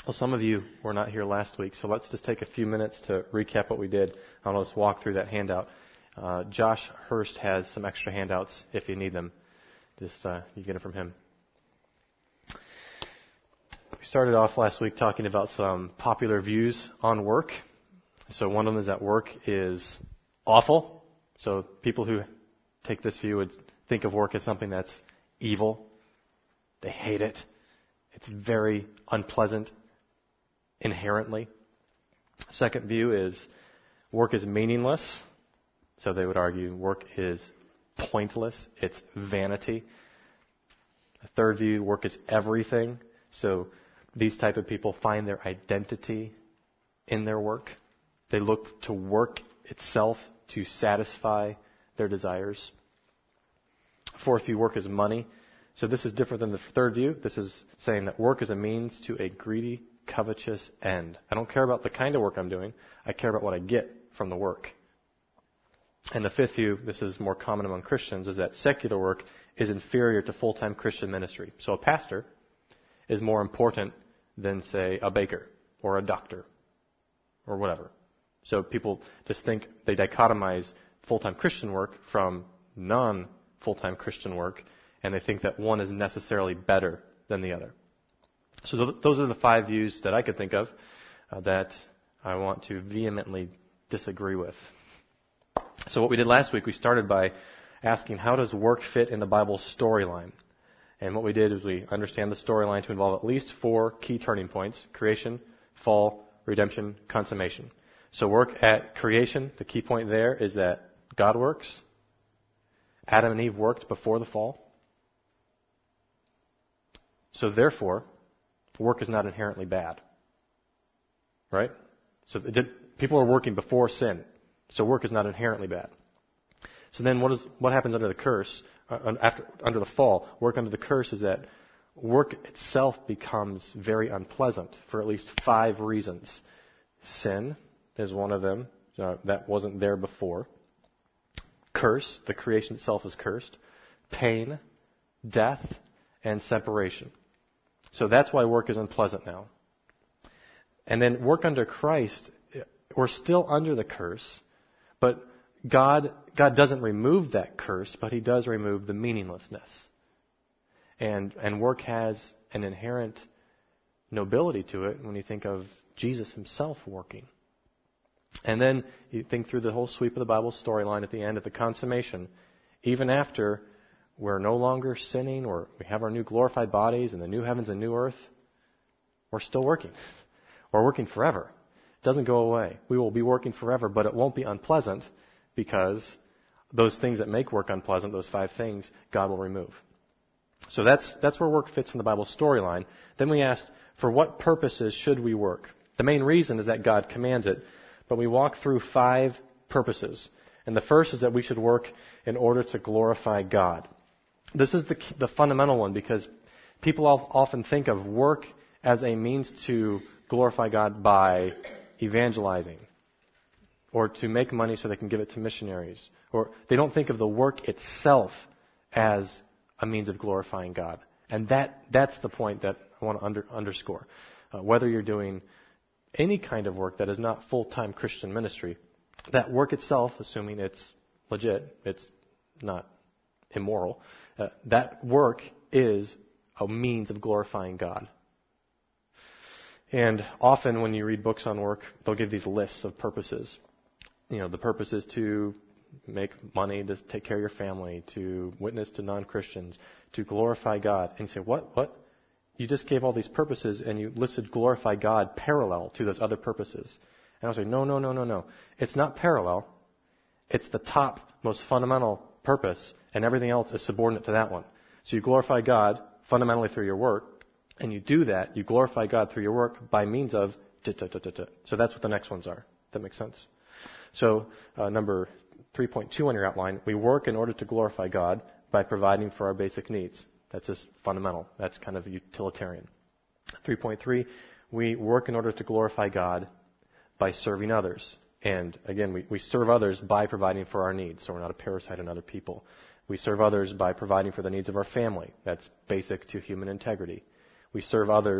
Well, some of you were not here last week, so let's just take a few minutes to recap what we did. I'll just walk through that handout. Josh Hurst has some extra handouts if you need them. Just you get it from him. We started off last week talking about some popular views on work. So one of them is that work is awful. So people who take this view would think of work as something that's evil. They hate it. It's very unpleasant inherently. Second view is work is meaningless. So they would argue work is pointless. It's vanity. A third view, work is everything. So these type of people find their identity in their work. They look to work itself to satisfy their desires. Fourth view, work is money. So this is different than the third view. This is saying that work is a means to a greedy, covetous end. I don't care about the kind of work I'm doing. I care about what I get from the work. And the fifth view, this is more common among Christians, is that secular work is inferior to full-time Christian ministry. So a pastor is more important than, say, a baker or a doctor or whatever. So people just think they dichotomize full-time Christian work from non-full-time Christian work, and they think that one is necessarily better than the other. So those are the five views that I could think of that I want to vehemently disagree with. So what we did last week, we started by asking, how does work fit in the Bible storyline? And what we did is we understand the storyline to involve at least 4 key turning points: creation, fall, redemption, consummation. So work at creation, the key point there is that God works. Adam and Eve worked before the fall. So therefore, work is not inherently bad. Right? So people are working before sin. So work is not inherently bad. So then what happens under the curse, under the fall? Work under the curse is that work itself becomes very unpleasant for at least 5 reasons. Sin is one of them. That wasn't there before. Curse, the creation itself is cursed. Pain, death, and separation. So that's why work is unpleasant now. And then work under Christ, we're still under the curse, but God doesn't remove that curse, but He does remove the meaninglessness. And work has an inherent nobility to it when you think of Jesus Himself working. And then you think through the whole sweep of the Bible storyline at the end, at the consummation, even after we're no longer sinning, or we have our new glorified bodies and the new heavens and new earth, we're still working. We're working forever. It doesn't go away. We will be working forever, but it won't be unpleasant because those things that make work unpleasant, those 5 things, God will remove. So that's where work fits in the Bible storyline. Then we asked, for what purposes should we work? The main reason is that God commands it, but we walk through 5 purposes. And the first is that we should work in order to glorify God. This is the fundamental one, because people often think of work as a means to glorify God by evangelizing, or to make money so they can give it to missionaries. Or they don't think of the work itself as a means of glorifying God. And that's the point that I want to underscore. Whether you're doing any kind of work that is not full-time Christian ministry, that work itself, assuming it's legit, it's not immoral, that work is a means of glorifying God. And often when you read books on work, they'll give these lists of purposes. The purpose is to make money, to take care of your family, to witness to non-Christians, to glorify God. And you say, what? You just gave all these purposes and you listed glorify God parallel to those other purposes. And I'll say, no. It's not parallel. It's the top, most fundamental purpose, and everything else is subordinate to that one. So you glorify God fundamentally through your work, and you do that, you glorify God through your work by means of So that's what the next ones are. That makes sense? So number 3.2 on your outline, we work in order to glorify God by providing for our basic needs. That's just fundamental. That's kind of utilitarian. 3.3, we work in order to glorify God by serving others. And again, we serve others by providing for our needs, so we're not a parasite on other people. We serve others by providing for the needs of our family. That's basic to human integrity. We serve others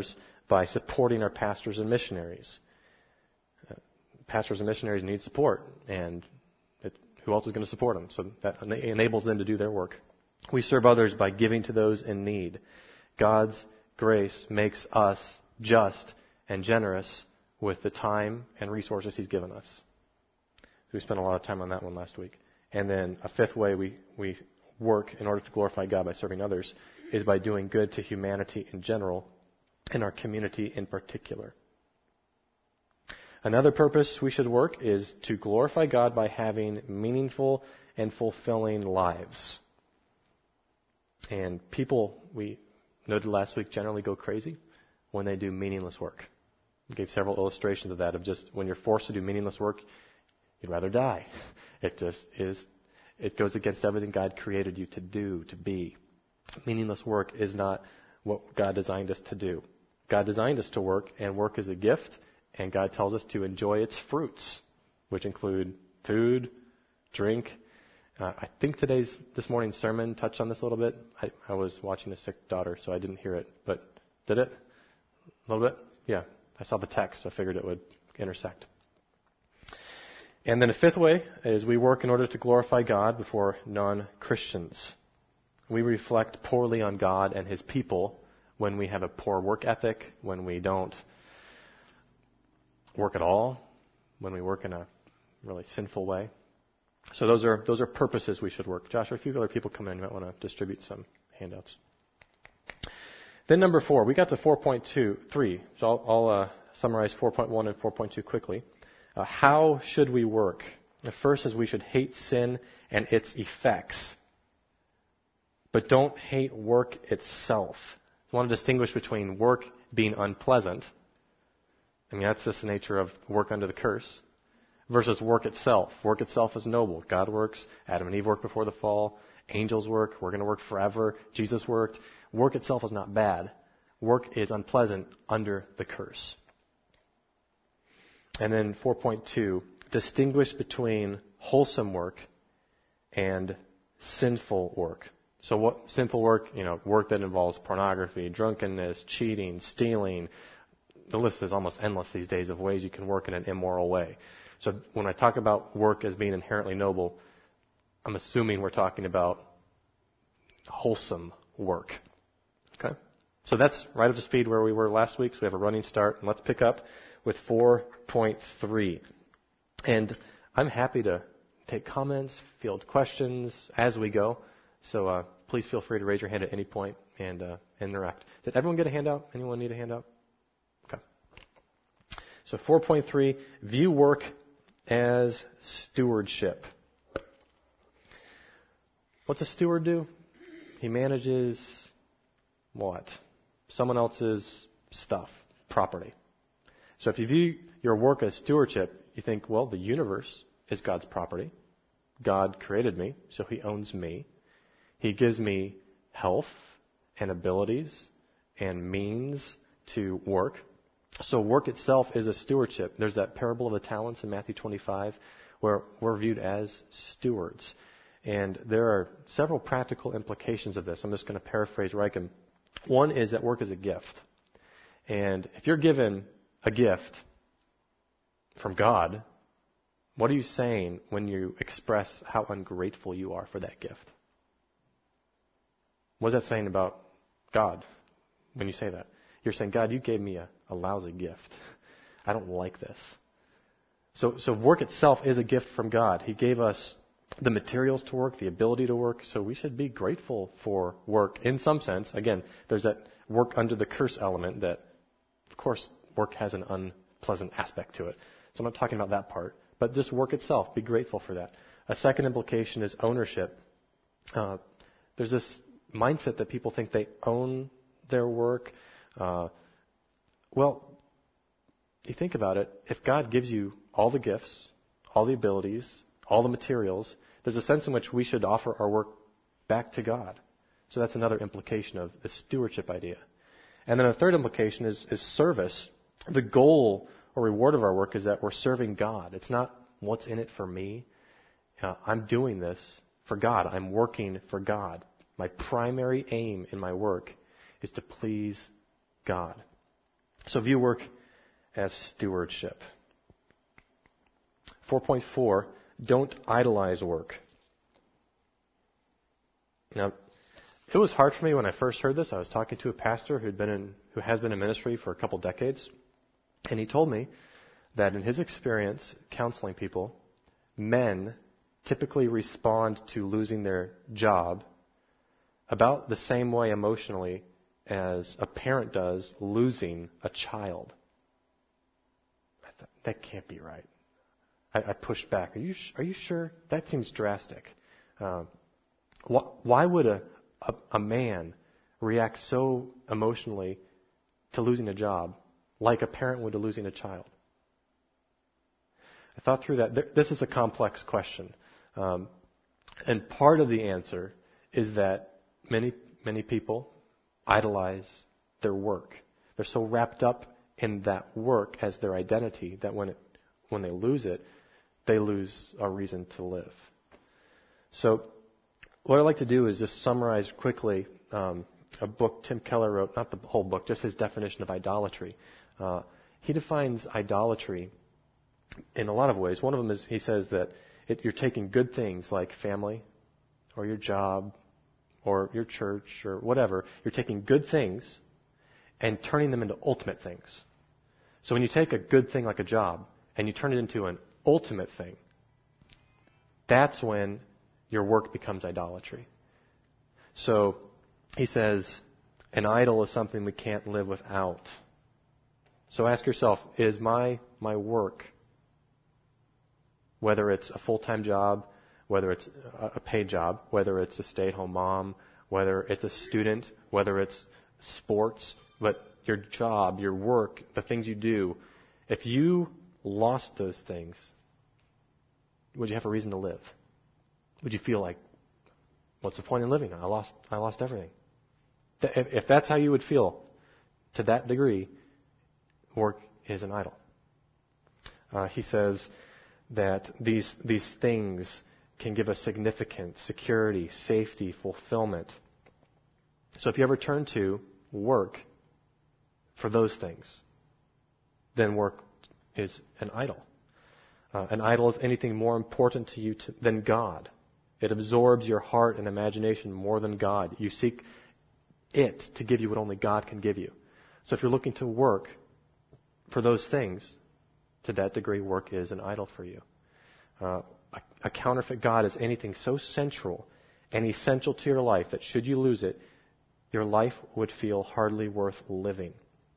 by supporting our pastors and missionaries. Pastors and missionaries need support, and who else is going to support them? So that enables them to do their work. We serve others by giving to those in need. God's grace makes us just and generous with the time and resources He's given us. We spent a lot of time on that one last week. And then a fifth way we work in order to glorify God by serving others is by doing good to humanity in general and our community in particular. Another purpose we should work is to glorify God by having meaningful and fulfilling lives. And people, we noted last week, generally go crazy when they do meaningless work. I gave several illustrations of that, of just when you're forced to do meaningless work, you'd rather die. It just is, it goes against everything God created you to do, to be. Meaningless work is not what God designed us to do. God designed us to work, and work is a gift, and God tells us to enjoy its fruits, which include food, drink. I think this morning's sermon touched on this a little bit. I was watching a sick daughter, so I didn't hear it. But did it? A little bit? Yeah. I saw the text, so I figured it would intersect. And then a fifth way is we work in order to glorify God before non-Christians. We reflect poorly on God and His people when we have a poor work ethic, when we don't work at all, when we work in a really sinful way. So those are purposes we should work. Josh, if a few other people come in, you might want to distribute some handouts. Then number 4, we got to 4.3. So I'll summarize 4.1 and 4.2 quickly. How should we work? The first is we should hate sin and its effects, but don't hate work itself. I want to distinguish between work being unpleasant. I mean, that's just the nature of work under the curse. Versus work itself. Work itself is noble. God works. Adam and Eve worked before the fall. Angels work. We're going to work forever. Jesus worked. Work itself is not bad. Work is unpleasant under the curse. And then 4.2, distinguish between wholesome work and sinful work. So what sinful work? Work that involves pornography, drunkenness, cheating, stealing. The list is almost endless these days of ways you can work in an immoral way. So when I talk about work as being inherently noble, I'm assuming we're talking about wholesome work. Okay? So that's right up to speed where we were last week. So we have a running start. And let's pick up with 4.3. And I'm happy to take comments, field questions as we go. So please feel free to raise your hand at any point and interact. Did everyone get a handout? Anyone need a handout? Okay. So 4.3, view work as stewardship. What's a steward do? He manages what? Someone else's stuff, property. So if you view your work as stewardship, you think, well, the universe is God's property. God created me, so He owns me. He gives me health and abilities and means to work. So work itself is a stewardship. There's that parable of the talents in Matthew 25 where we're viewed as stewards. And there are several practical implications of this. I'm just going to paraphrase Reichen. One is that work is a gift. And if you're given a gift from God, what are you saying when you express how ungrateful you are for that gift? What is that saying about God when you say that? You're saying, God, you gave me a lousy gift. I don't like this. So work itself is a gift from God. He gave us the materials to work, the ability to work, so we should be grateful for work in some sense. Again, there's that work under the curse element that, of course, work has an unpleasant aspect to it. So I'm not talking about that part. But just work itself, be grateful for that. A second implication is ownership. There's this mindset that people think they own their work. Well, you think about it. If God gives you all the gifts, all the abilities, all the materials, there's a sense in which we should offer our work back to God. So that's another implication of the stewardship idea. And then a third implication is service. The goal or reward of our work is that we're serving God. It's not what's in it for me. I'm doing this for God. I'm working for God. My primary aim in my work is to please God. So view work as stewardship. 4.4, don't idolize work. Now, it was hard for me when I first heard this. I was talking to a pastor who has been in ministry for a couple decades, and he told me that in his experience counseling people, men typically respond to losing their job about the same way emotionally as a parent does losing a child. I thought, that can't be right. I pushed back. Are you sure? That seems drastic. Why would a man react so emotionally to losing a job like a parent would to losing a child? I thought through that. This is a complex question. And part of the answer is that many people idolize their work. They're so wrapped up in that work as their identity that when they lose it, they lose a reason to live. So what I'd like to do is just summarize quickly a book Tim Keller wrote, not the whole book, just his definition of idolatry. He defines idolatry in a lot of ways. One of them is he says that you're taking good things like family or your job or your church or whatever. You're taking good things and turning them into ultimate things. So when you take a good thing like a job and you turn it into an ultimate thing, that's when your work becomes idolatry. So he says an idol is something we can't live without. So ask yourself, is my work, whether it's a full-time job, whether it's a paid job, whether it's a stay-at-home mom, whether it's a student, whether it's sports, but your job, your work, the things you do, if you lost those things, would you have a reason to live? Would you feel like, what's the point in living? I lost everything. If that's how you would feel, to that degree, work is an idol. He says that these things can give us significance, security, safety, fulfillment. So if you ever turn to work for those things, then work is an idol. An idol is anything more important to you than God. It absorbs your heart and imagination more than God. You seek it to give you what only God can give you. So if you're looking to work for those things, to that degree, work is an idol for you. A counterfeit God is anything so central and essential to your life that should you lose it, your life would feel hardly worth living.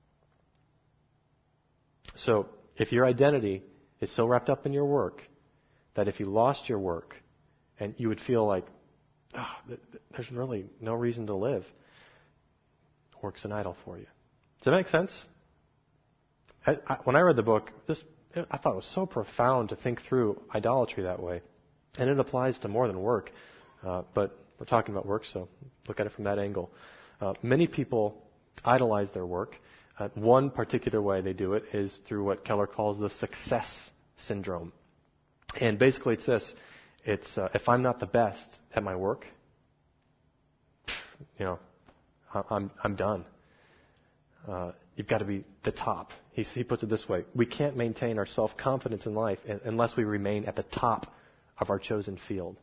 So if your identity is so wrapped up in your work that if you lost your work and you would feel like, there's really no reason to live, work's an idol for you. Does that make sense? When I read the book, I thought it was so profound to think through idolatry that way. And it applies to more than work. But we're talking about work, so look at it from that angle. Many people idolize their work. One particular way they do it is through what Keller calls the success syndrome. And basically it's this. It's if I'm not the best at my work, I'm done. You've got to be the top. He puts it this way. We can't maintain our self-confidence in life unless we remain at the top of our chosen field.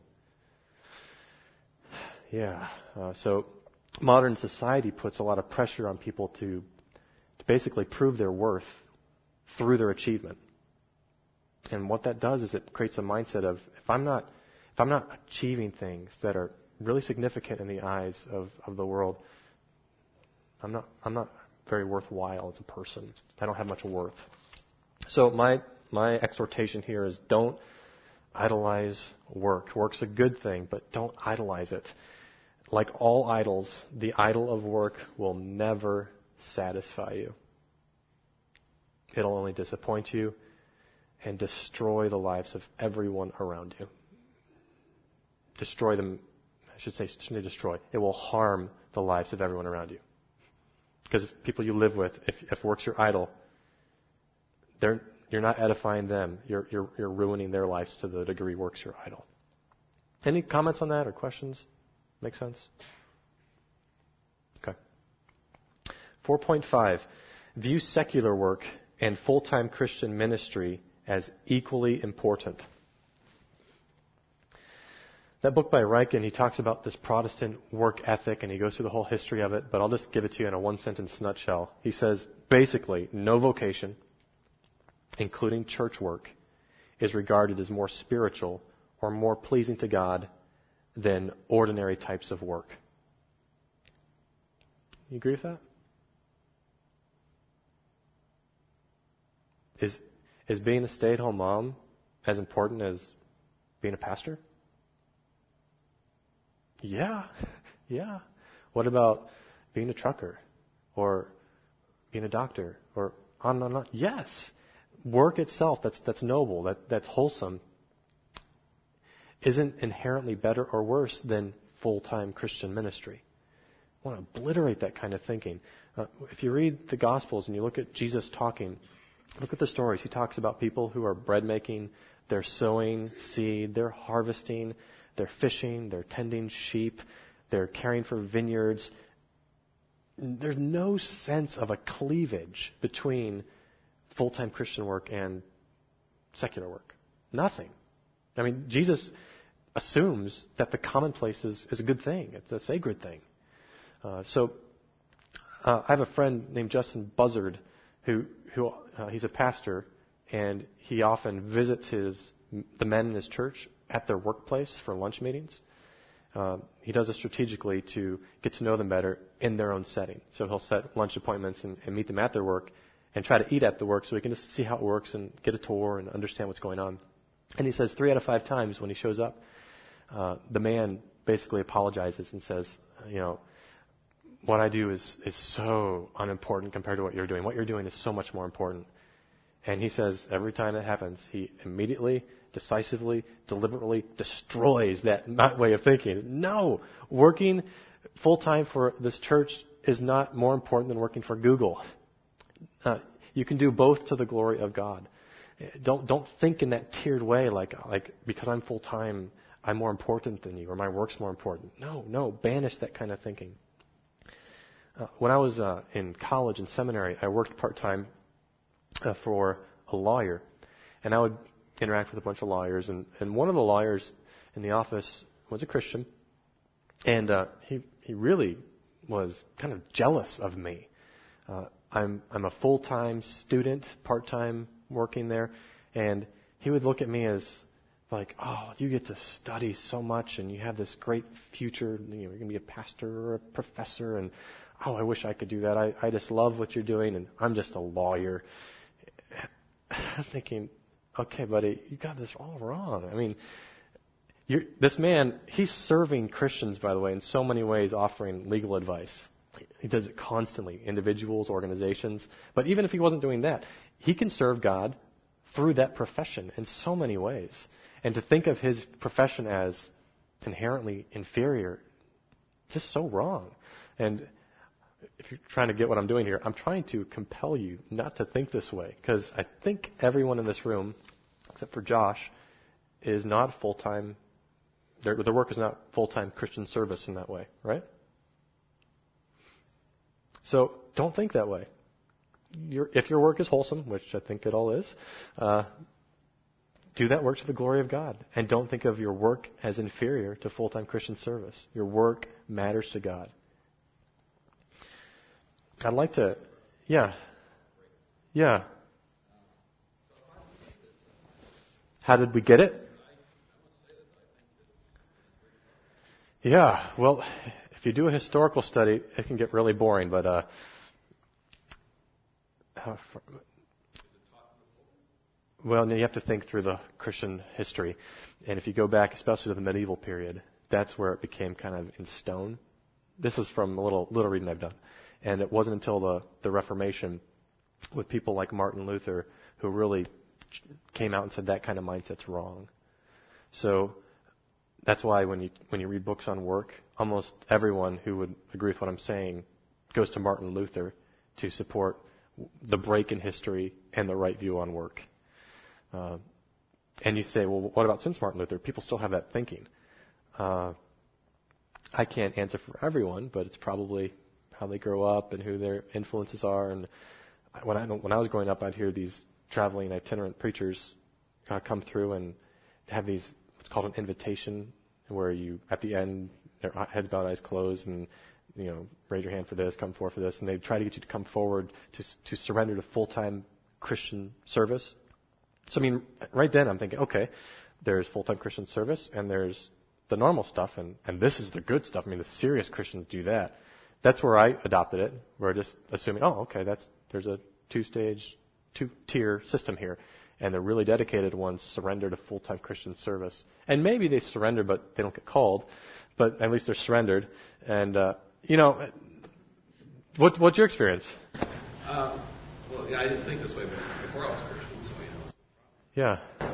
Yeah. So modern society puts a lot of pressure on people to basically prove their worth through their achievement. And what that does is it creates a mindset of if I'm not achieving things that are really significant in the eyes of the world, I'm not very worthwhile as a person. I don't have much worth. So my exhortation here is don't idolize work. Work's a good thing, but don't idolize it. Like all idols, the idol of work will never satisfy you. It'll only disappoint you and destroy the lives of everyone around you. Destroy them, I should say, shouldn't destroy. It will harm the lives of everyone around you. Because if people you live with, if work's your idol, you're not edifying them. You're ruining their lives to the degree work's your idol. Any comments on that or questions? Make sense? Okay. 4.5. view secular work and full-time Christian ministry as equally important. That book by Ryken, he talks about this Protestant work ethic, and he goes through the whole history of it, but I'll just give it to you in a one-sentence nutshell. He says, basically, no vocation, including church work, is regarded as more spiritual or more pleasing to God than ordinary types of work. You agree with that? Is being a stay-at-home mom as important as being a pastor? Yeah. What about being a trucker or being a doctor or on and on? Yes. Work itself, that's noble, that's wholesome, isn't inherently better or worse than full-time Christian ministry. I want to obliterate that kind of thinking. If you read the Gospels and you look at Jesus talking, look at the stories. He talks about people who are bread making, they're sowing seed, they're harvesting, they're fishing, they're tending sheep, they're caring for vineyards. There's no sense of a cleavage between full-time Christian work and secular work. Nothing. I mean, Jesus assumes that the commonplace is a good thing. It's a sacred thing. I have a friend named Justin Buzzard who he's a pastor, and he often visits the men in his church at their workplace for lunch meetings. He does it strategically to get to know them better in their own setting. So he'll set lunch appointments and meet them at their work and try to eat at the work so he can just see how it works and get a tour and understand what's going on. And he says 3 out of 5 times when he shows up, the man basically apologizes and says, what I do is so unimportant compared to what you're doing. What you're doing is so much more important. And he says every time that happens, he immediately, decisively, deliberately destroys that way of thinking. No, working full-time for this church is not more important than working for Google. You can do both to the glory of God. Don't think in that tiered way like because I'm full-time, I'm more important than you, or my work's more important. No, banish that kind of thinking. When I was in college and seminary, I worked part-time for a lawyer, and I would interact with a bunch of lawyers, and one of the lawyers in the office was a Christian, and he really was kind of jealous of me. I'm a full-time student, part-time working there, and he would look at me as like, oh, you get to study so much, and you have this great future. You're going to be a pastor or a professor, and oh, I wish I could do that. I just love what you're doing, and I'm just a lawyer. I'm thinking, okay, buddy, you got this all wrong. I mean, this man, he's serving Christians, by the way, in so many ways, offering legal advice. He does it constantly, individuals, organizations. But even if he wasn't doing that, he can serve God through that profession in so many ways. And to think of his profession as inherently inferior, just so wrong. And if you're trying to get what I'm doing here, I'm trying to compel you not to think this way, because I think everyone in this room, except for Josh, is not full-time. Their work is not full-time Christian service in that way, right? So don't think that way. If your work is wholesome, which I think it all is, do that work to the glory of God. And don't think of your work as inferior to full-time Christian service. Your work matters to God. I'd like to, yeah. How did we get it? Yeah, well, if you do a historical study, it can get really boring, but well, you have to think through the Christian history. And if you go back, especially to the medieval period, that's where it became kind of in stone. This is from a little reading I've done. And it wasn't until the Reformation with people like Martin Luther who really came out and said that kind of mindset's wrong. So that's why when you read books on work, almost everyone who would agree with what I'm saying goes to Martin Luther to support the break in history and the right view on work. And you say, well, what about since Martin Luther? People still have that thinking. I can't answer for everyone, but it's probably how they grow up and who their influences are. when I was growing up, I'd hear these traveling itinerant preachers come through and have these what's called an invitation, where you at the end, their heads bowed, eyes closed, and raise your hand for this, come forward for this, and they try to get you to come forward to surrender to full-time Christian service. So right then I'm thinking, okay, there's full-time Christian service and there's the normal stuff, and this is the good stuff. The serious Christians do that. That's where I adopted it. We're just assuming, there's a two-tier system here, and the really dedicated ones surrender to full-time Christian service. And maybe they surrender, but they don't get called. But at least they're surrendered. And what's your experience? I didn't think this way before I was Christian, so Yeah.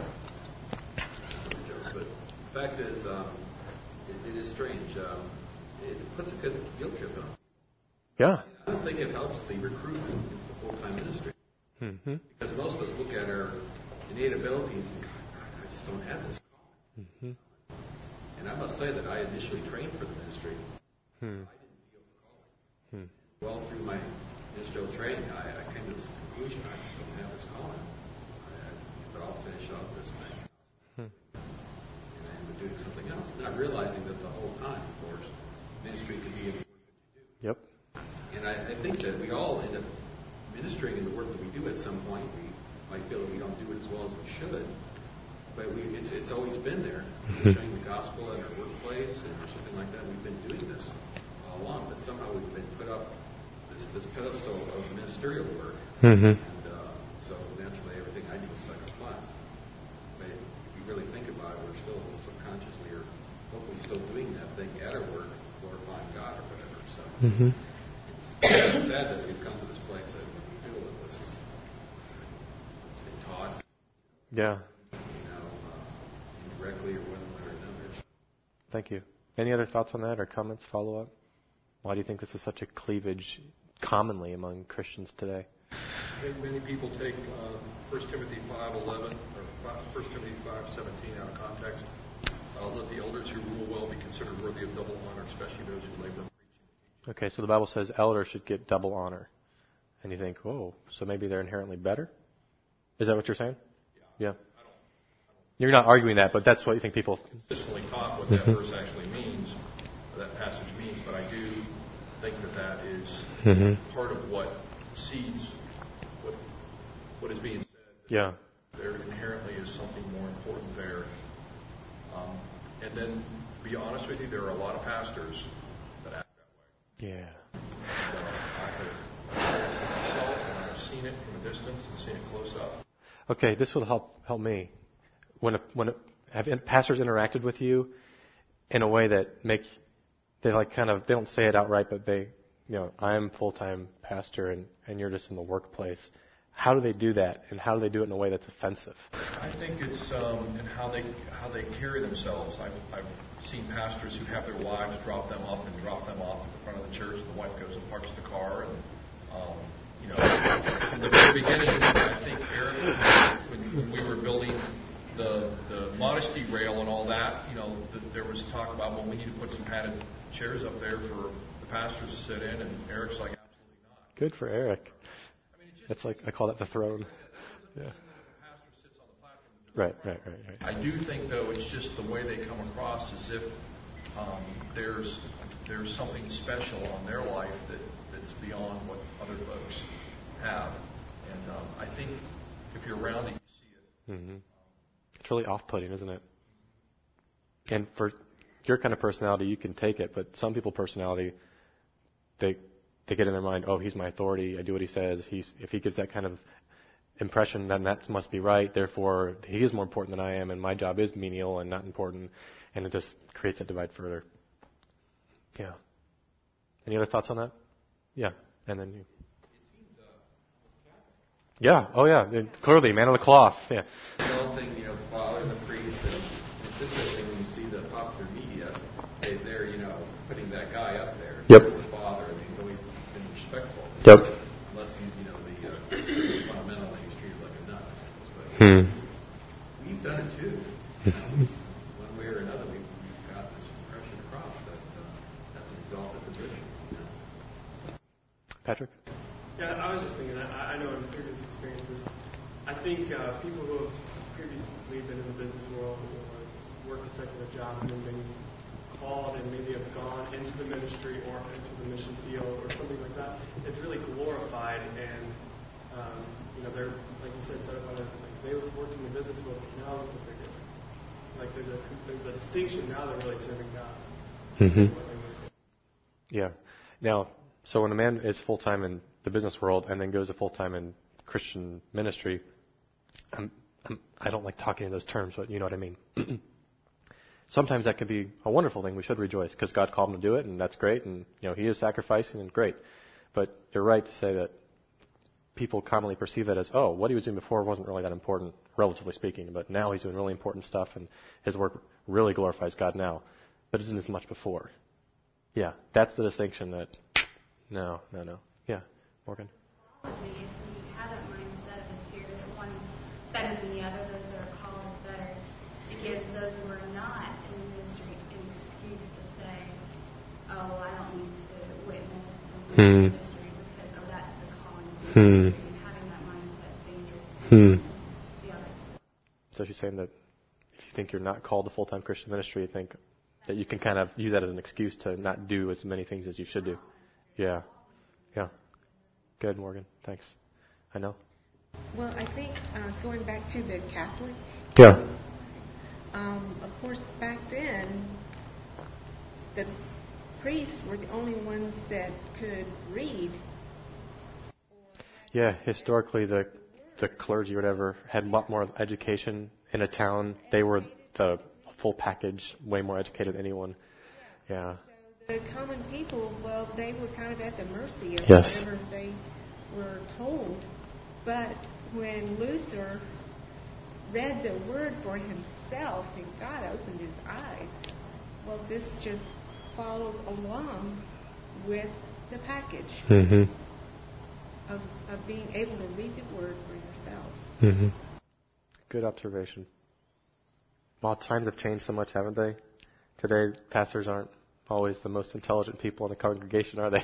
But the fact is, it is strange. It puts a good guilt trip on. Yeah. I don't think it helps the recruitment into the full-time ministry. Mm-hmm. Because most of us look at our innate abilities and go, I just don't have this calling. Mm-hmm. And I must say that I initially trained for the ministry. I didn't feel the calling. Well, through my ministerial training, I came to this conclusion: I just don't have this calling. But I'll finish off this thing. And then we're doing something else. Not realizing that the whole time, of course, ministry can be in the work that you do. Yep. And I think that we all end up ministering in the work that we do at some point. We might feel that we don't do it as well as we should, but it's always been there. Sharing the gospel at our workplace or something like that. We've been doing this all along, but somehow we've been put up this pedestal of ministerial work. And so naturally everything I do is second class. But if you really think about it, we're still subconsciously or hopefully still doing that thing at our work, glorifying God or whatever. So it's sad that we've come to this place that we feel that this is it's been taught. Yeah. Indirectly or one way or another. Thank you. Any other thoughts on that or comments, follow-up? Why do you think this is such a cleavage commonly among Christians today? I think many people take 1 Timothy 5:11 or 1 Timothy 5:17 out of context. Let the elders who rule well be considered worthy of double honor, especially those who labor in preaching. Okay, so the Bible says elders should get double honor. And you think, whoa, so maybe they're inherently better? Is that what you're saying? Yeah. You're not arguing that, but that's what you think people... Consistently taught what that verse actually means, or that passage means, but I do think that is part of what seeds what is being said. Yeah. There inherently is something more important there. And then, to be honest with you, there are a lot of pastors that act that way. Yeah. And, I've experienced it myself, and I've seen it from a distance and seen it close up. Okay, this will help me. Have pastors interacted with you in a way that they don't say it outright, but they, I'm full-time pastor and you're just in the workplace. How do they do that, and how do they do it in a way that's offensive? I think it's in how they carry themselves. I've seen pastors who have their wives drop them up and drop them off at the front of the church. The wife goes and parks the car, and from the very beginning, I think Eric, when we were building the modesty rail and all that, there was talk about, well, we need to put some padded chairs up there for the pastors to sit in, and Eric's like, absolutely not. Good for Eric. It's like, I call that the throne. Yeah. Right. I do think, though, it's just the way they come across as if there's something special on their life that's beyond what other folks have. And I think if you're around it, you see it. Mm-hmm. It's really off-putting, isn't it? And for your kind of personality, you can take it, but some people's personality, they get in their mind, oh, he's my authority, I do what he says. If he gives that kind of impression, then that must be right. Therefore, he is more important than I am, and my job is menial and not important, and it just creates that divide further. Yeah. Any other thoughts on that? Yeah. And then you. Yeah. Oh, yeah. Clearly, man of the cloth. Yeah. The whole thing, the father and the priest, and it's interesting when you see the popular media, they're, putting that guy up there. Yep. The father, and he's always been respectful. Yep. Unless he's, the fundamentally he's treated like a nut. But we've done it too. One way or another, we've got this impression across that that's an exalted position. Patrick? Yeah, I was just thinking, I know think people who have previously been in the business world or worked a secular job and then been called and maybe have gone into the ministry or into the mission field or something like that, it's really glorified and they're, like you said, set up on like they worked in the business world, but now look what they're doing. Like there's a distinction now. They're really serving God. Mm-hmm. Yeah. Now, so when a man is full time in the business world and then goes to full time in Christian ministry, I don't like talking in those terms, but you know what I mean. Sometimes that can be a wonderful thing. We should rejoice because God called him to do it, and that's great. And he is sacrificing, and great. But you're right to say that people commonly perceive it as, oh, what he was doing before wasn't really that important, relatively speaking. But now he's doing really important stuff, and his work really glorifies God now. But it isn't as much before. Yeah, that's the distinction that, no. Yeah, Morgan? If we have that mindset of the Spirit that one is better than the other, those that are called is better, it gives those who are not in the ministry an excuse to say, oh, I don't need to witness in the ministry because, oh, that's the calling of the ministry. And having that mindset is dangerous to the other. So she's saying that if you think you're not called to full-time Christian ministry, you think that you can kind of use that as an excuse to not do as many things as you should do. Yeah. Good, Morgan. Thanks. I know. Well, I think going back to the Catholic. Yeah. Of course, back then, the priests were the only ones that could read. Yeah, historically, the clergy or whatever had a lot more education in a town. They were the full package, way more educated than anyone. Yeah. So the common people, well, they were kind of at the mercy of Yes. whatever they were told. But when Luther read the word for himself and God opened his eyes, well, this just follows along with the package of being able to read the word for yourself. Good observation. Well, times have changed so much, haven't they? Today, pastors aren't always the most intelligent people in the congregation, are they?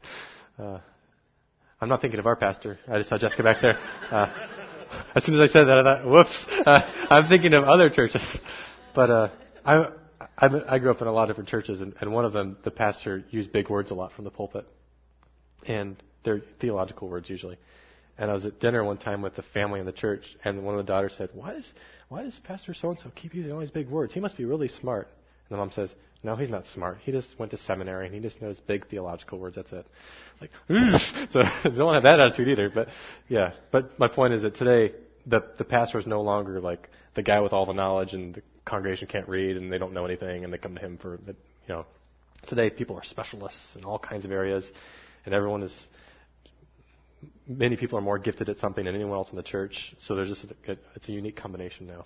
I'm not thinking of our pastor. I just saw Jessica back there. As soon as I said that, I thought, whoops. I'm thinking of other churches. But I grew up in a lot of different churches, and one of them, the pastor used big words a lot from the pulpit. And they're theological words usually. And I was at dinner one time with the family in the church, and one of the daughters said, why does Pastor so-and-so keep using all these big words? He must be really smart. And the mom says, no, he's not smart. He just went to seminary, and he just knows big theological words. That's it. Like, so don't have that attitude either. But, yeah. But my point is that today, the pastor is no longer like the guy with all the knowledge, and the congregation can't read, and they don't know anything, and they come to him for, Today, people are specialists in all kinds of areas, and many people are more gifted at something than anyone else in the church. So there's just it's a unique combination now.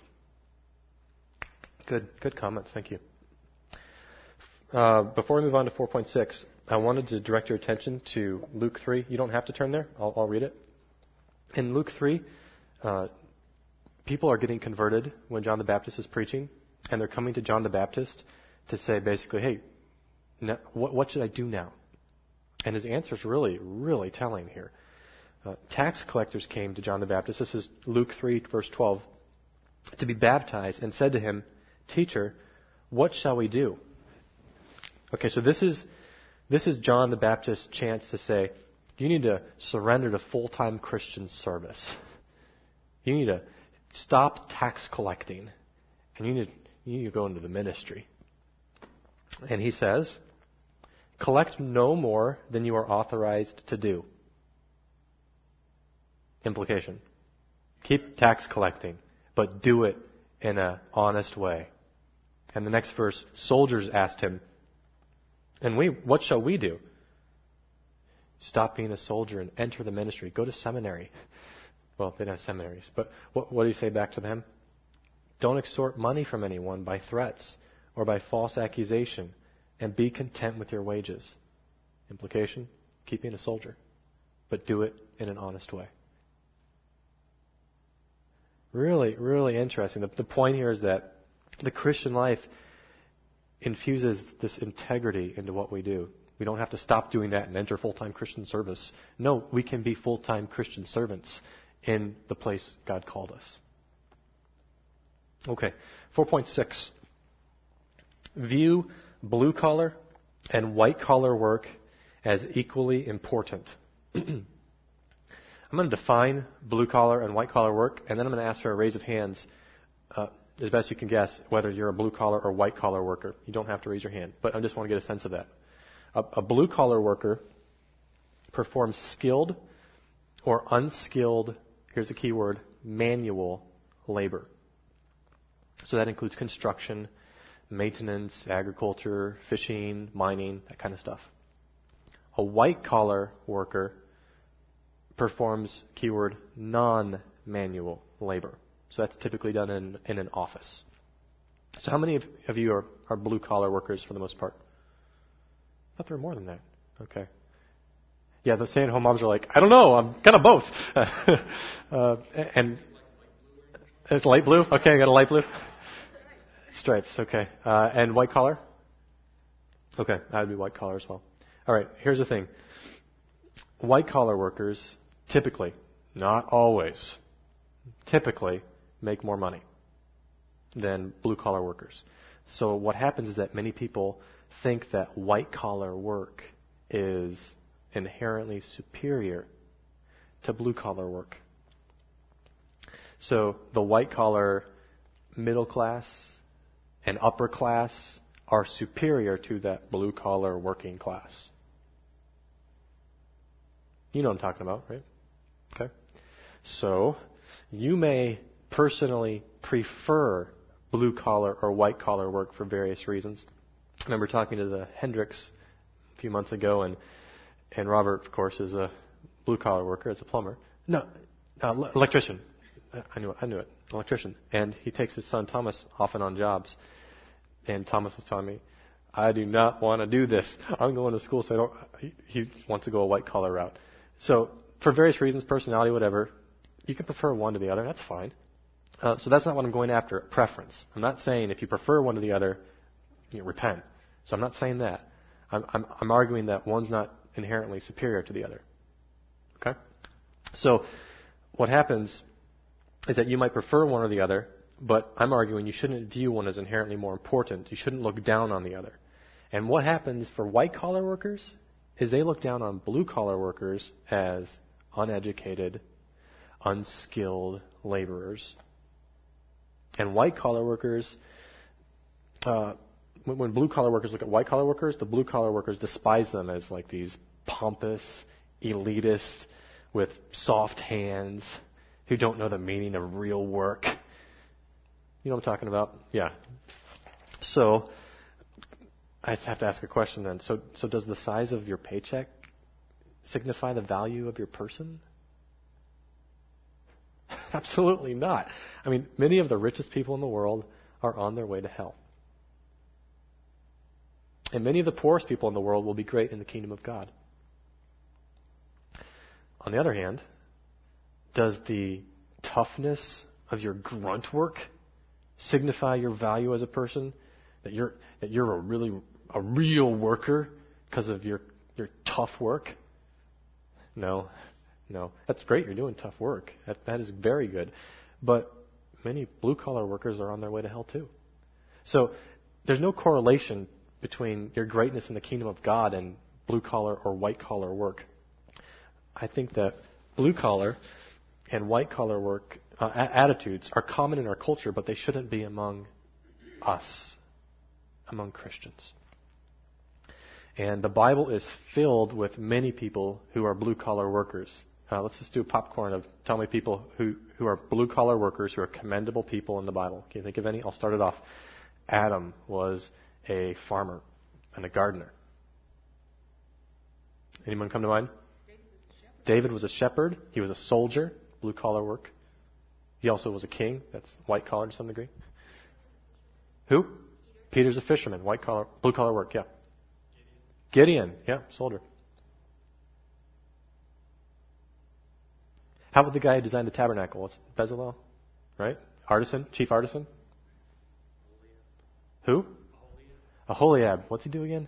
Good comments. Thank you. Before we move on to 4.6, I wanted to direct your attention to Luke 3. You don't have to turn there. I'll read it. In Luke 3, people are getting converted when John the Baptist is preaching, and they're coming to John the Baptist to say basically, hey, what should I do now? And his answer is really, really telling here. Tax collectors came to John the Baptist. This is Luke 3, verse 12, to be baptized, and said to him, Teacher, what shall we do? Okay, so this is John the Baptist's chance to say, you need to surrender to full-time Christian service. You need to stop tax collecting, and you need to go into the ministry. And he says, collect no more than you are authorized to do. Implication. Keep tax collecting, but do it in an honest way. And the next verse, soldiers asked him, and what shall we do? Stop being a soldier and enter the ministry. Go to seminary. Well, they don't have seminaries, but what do you say back to them? Don't extort money from anyone by threats or by false accusation, and be content with your wages. Implication, keep being a soldier, but do it in an honest way. Really, really interesting. The point here is that the Christian life infuses this integrity into what we do. We don't have to stop doing that and enter full-time Christian service. No, we can be full-time Christian servants in the place God called us. Okay, 4.6. View blue-collar and white-collar work as equally important. I'm going to define blue-collar and white-collar work, and then I'm going to ask for a raise of hands, as best you can guess, whether you're a blue-collar or white-collar worker. You don't have to raise your hand, but I just want to get a sense of that. A blue-collar worker performs skilled or unskilled, here's the key word, manual labor. So that includes construction, maintenance, agriculture, fishing, mining, that kind of stuff. A white-collar worker performs, keyword, non-manual labor. So that's typically done in an office. So how many of you are blue-collar workers for the most part? I thought there were more than that. Okay. Yeah, the stay-at-home moms are like, I don't know, I'm kind of both. And it's light blue? Okay, I got a light blue. Stripes, okay. And white collar? Okay, that would be white collar as well. All right, here's the thing. White collar workers typically, not always, typically make more money than blue collar workers. So what happens is that many people think that white collar work is inherently superior to blue collar work. So the white collar middle class and upper class are superior to that blue collar working class. You know what I'm talking about, right? Okay. So you may personally prefer blue collar or white collar work for various reasons. I remember talking to the Hendricks a few months ago, and Robert, of course, is a blue collar worker, as a plumber. No, electrician. I knew it. Electrician. And he takes his son Thomas often on jobs. And Thomas was telling me, I do not want to do this. I'm going to school, so he wants to go a white collar route. So for various reasons, personality, whatever, you can prefer one to the other. That's fine. So that's not what I'm going after, preference. I'm not saying if you prefer one to the other, repent. So I'm not saying that. I'm arguing that one's not inherently superior to the other. Okay? So what happens is that you might prefer one or the other, but I'm arguing you shouldn't view one as inherently more important. You shouldn't look down on the other. And what happens for white-collar workers is they look down on blue-collar workers as uneducated, unskilled laborers. And white-collar workers, when blue-collar workers look at white-collar workers, the blue-collar workers despise them as like these pompous, elitists with soft hands who don't know the meaning of real work. You know what I'm talking about? Yeah. So I just have to ask a question then. So does the size of your paycheck signify the value of your person? Absolutely not. I mean, many of the richest people in the world are on their way to hell. And many of the poorest people in the world will be great in the kingdom of God. On the other hand, does the toughness of your grunt work signify your value as a person? That you're a real worker because of your tough work? No. That's great. You're doing tough work. That is very good. But many blue-collar workers are on their way to hell too. So there's no correlation between your greatness in the kingdom of God and blue-collar or white-collar work. I think that blue-collar and white-collar work attitudes are common in our culture, but they shouldn't be among us, among Christians. And the Bible is filled with many people who are blue-collar workers. Let's just do a popcorn of tell me people who are blue-collar workers who are commendable people in the Bible. Can you think of any? I'll start it off. Adam was a farmer and a gardener. Anyone come to mind? David was a shepherd. He was a soldier, blue-collar work. He also was a king. That's white-collar to some degree. Who? Peter's a fisherman, white-collar, blue-collar work, yeah. Gideon, yeah, soldier. How about the guy who designed the tabernacle? What's Bezalel? Right? Artisan, chief artisan? Who? Aholiab. What's he do again?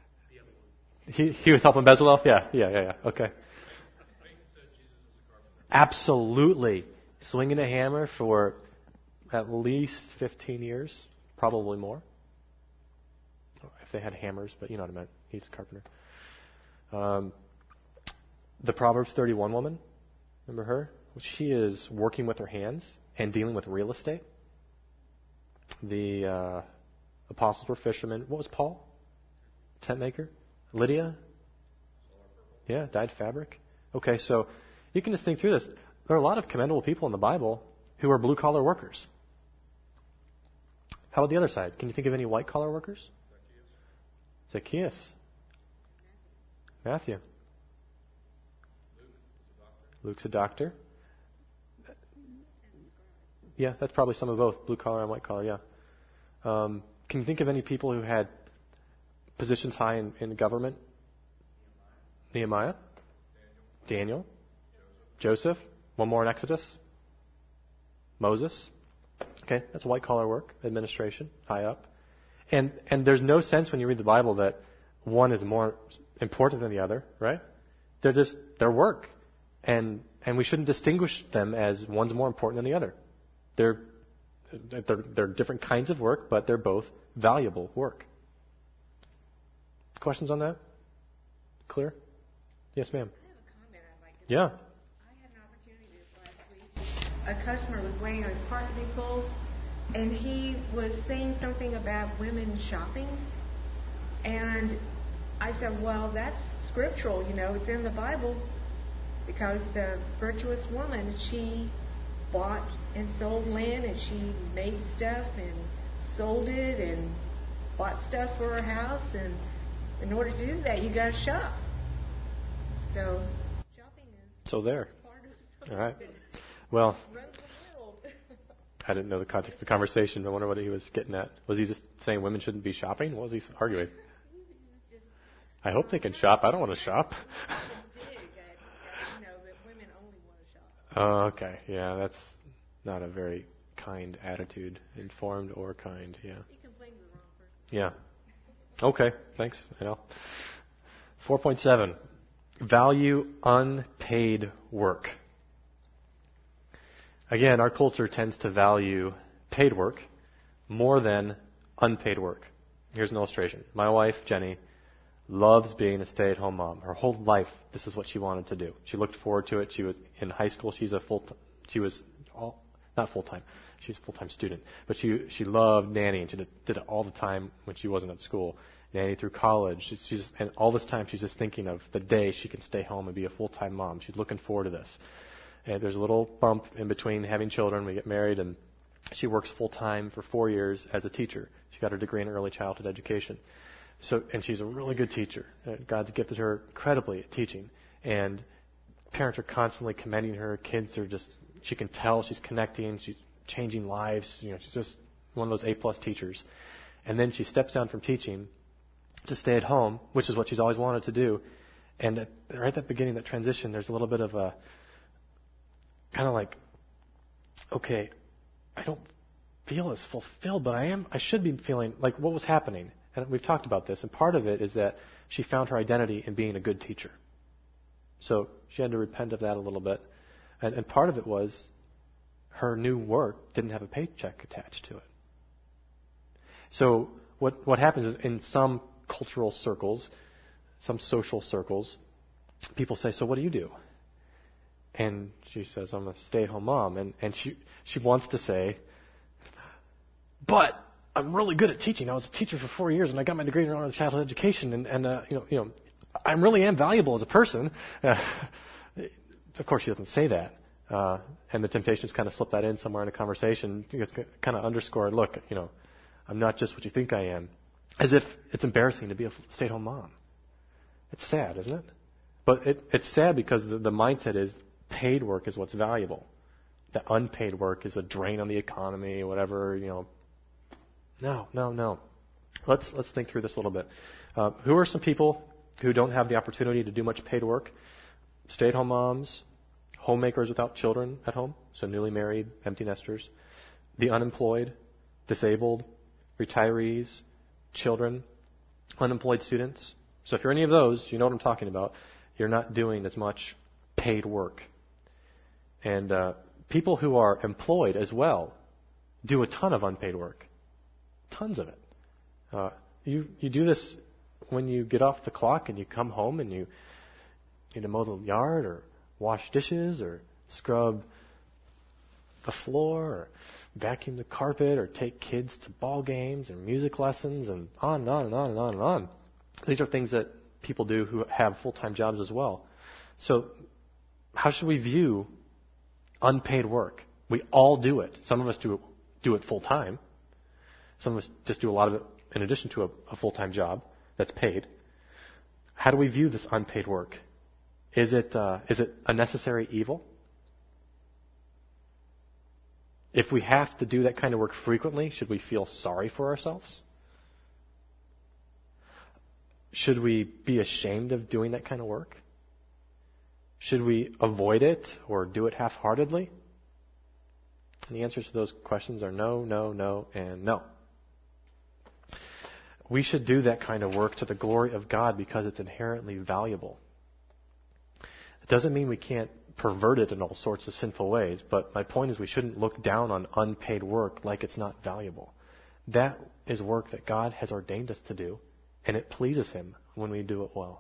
He was helping Bezalel? Yeah. Okay. Absolutely. Swinging a hammer for at least 15 years, probably more. If they had hammers, but you know what I meant. He's a carpenter. The Proverbs 31 woman, remember her? She is working with her hands and dealing with real estate. The apostles were fishermen. What was Paul? Tent maker? Lydia? Yeah, dyed fabric. Okay, so you can just think through this. There are a lot of commendable people in the Bible who are blue-collar workers. How about the other side? Can you think of any white-collar workers? Zacchaeus. Matthew. Luke's a doctor. Yeah, that's probably some of both, blue-collar and white-collar, yeah. Can you think of any people who had positions high in government? Nehemiah. Daniel. Joseph. One more in Exodus. Moses. Okay, that's white-collar work, administration, high up. And there's no sense when you read the Bible that one is more important than the other, right? They're work. And we shouldn't distinguish them as one's more important than the other. They're different kinds of work, but they're both valuable work. Questions on that? Clear? Yes, ma'am. I have a comment I'd like to Yeah. make. I had an opportunity this last week. A customer was waiting on his cart to be pulled, and he was saying something about women shopping. And I said, well, that's scriptural, it's in the Bible. Because the virtuous woman, she bought and sold land, and she made stuff and sold it and bought stuff for her house. And in order to do that, you got to shop. So shopping is So there. part of All right. Well, runs the world. I didn't know the context of the conversation. I wonder what he was getting at. Was he just saying women shouldn't be shopping? What was he arguing? I hope they can shop. I don't want to shop. That women only want to shop. Oh, okay. Yeah, that's not a very kind attitude, informed or kind. Yeah. You complain to the wrong person. Yeah. Okay. Thanks, Al. 4.7. Value unpaid work. Again, our culture tends to value paid work more than unpaid work. Here's an illustration. My wife, Jenny, loves being a stay-at-home mom. Her whole life, this is what she wanted to do. She looked forward to it. She was in high school. Not full-time. She was a full-time student. But she loved nannying. She did it all the time when she wasn't at school. Nanny through college. And all this time she's just thinking of the day she can stay home and be a full-time mom. She's looking forward to this. And there's a little bump in between having children. We get married, and she works full-time for 4 years as a teacher. She got her degree in early childhood education. And she's a really good teacher. God's gifted her incredibly at teaching. And parents are constantly commending her. Kids are she can tell she's connecting. She's changing lives. She's just one of those A+ teachers. And then she steps down from teaching to stay at home, which is what she's always wanted to do. And right at the beginning of that transition, there's a little bit of a kind of like, okay, I don't feel as fulfilled, but I should be feeling like what was happening. And we've talked about this, and part of it is that she found her identity in being a good teacher. So she had to repent of that a little bit. And part of it was her new work didn't have a paycheck attached to it. So what happens is in some cultural circles, some social circles, people say, so what do you do? And she says, I'm a stay-at-home mom. And she wants to say, but I'm really good at teaching. I was a teacher for 4 years, and I got my degree in early childhood education, and I really am valuable as a person. Of course, she doesn't say that, and the temptation is kind of slip that in somewhere in a conversation. It's kind of underscore, look, I'm not just what you think I am, as if it's embarrassing to be a stay-at-home mom. It's sad, isn't it? But it's sad because the mindset is paid work is what's valuable. That unpaid work is a drain on the economy, whatever, No. Let's think through this a little bit. Who are some people who don't have the opportunity to do much paid work? Stay-at-home moms, homemakers without children at home, so newly married, empty nesters, the unemployed, disabled, retirees, children, unemployed students. So if you're any of those, you know what I'm talking about. You're not doing as much paid work. And people who are employed as well do a ton of unpaid work. Tons of it. You do this when you get off the clock and you come home and you need to mow the yard or wash dishes or scrub the floor or vacuum the carpet or take kids to ball games or music lessons and on and on and on and on and on. These are things that people do who have full-time jobs as well. So how should we view unpaid work? We all do it. Some of us do it full-time. Some of us just do a lot of it in addition to a full-time job that's paid. How do we view this unpaid work? Is it a necessary evil? If we have to do that kind of work frequently, should we feel sorry for ourselves? Should we be ashamed of doing that kind of work? Should we avoid it or do it half-heartedly? And the answers to those questions are no, no, no, and no. We should do that kind of work to the glory of God because it's inherently valuable. It doesn't mean we can't pervert it in all sorts of sinful ways, but my point is we shouldn't look down on unpaid work like it's not valuable. That is work that God has ordained us to do, and it pleases Him when we do it well.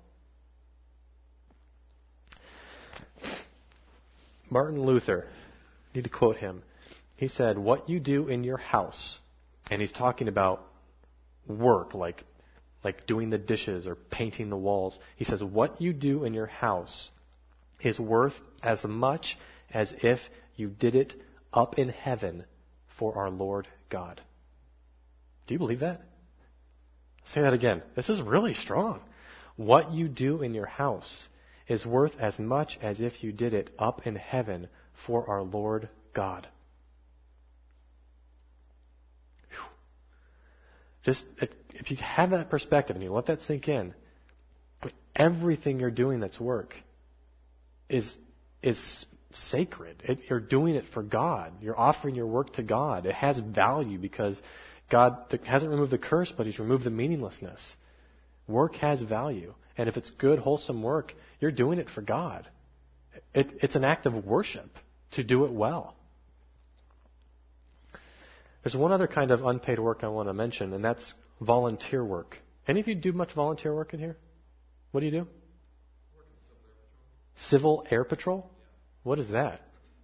Martin Luther, I need to quote him. He said, "What you do in your house," and he's talking about work, like doing the dishes or painting the walls. He says, "What you do in your house is worth as much as if you did it up in heaven for our Lord God." Do you believe that? Say that again. This is really strong. What you do in your house is worth as much as if you did it up in heaven for our Lord God. Whew. Just if you have that perspective and you let that sink in, everything you're doing that's work is sacred. You're doing it for God. You're offering your work to God. It has value because God hasn't removed the curse, but He's removed the meaninglessness. Work has value. And if it's good, wholesome work, you're doing it for God. It's an act of worship to do it well. There's one other kind of unpaid work I want to mention, and that's volunteer work. Any of you do much volunteer work in here? What do you do? Civil Air Patrol? What is that?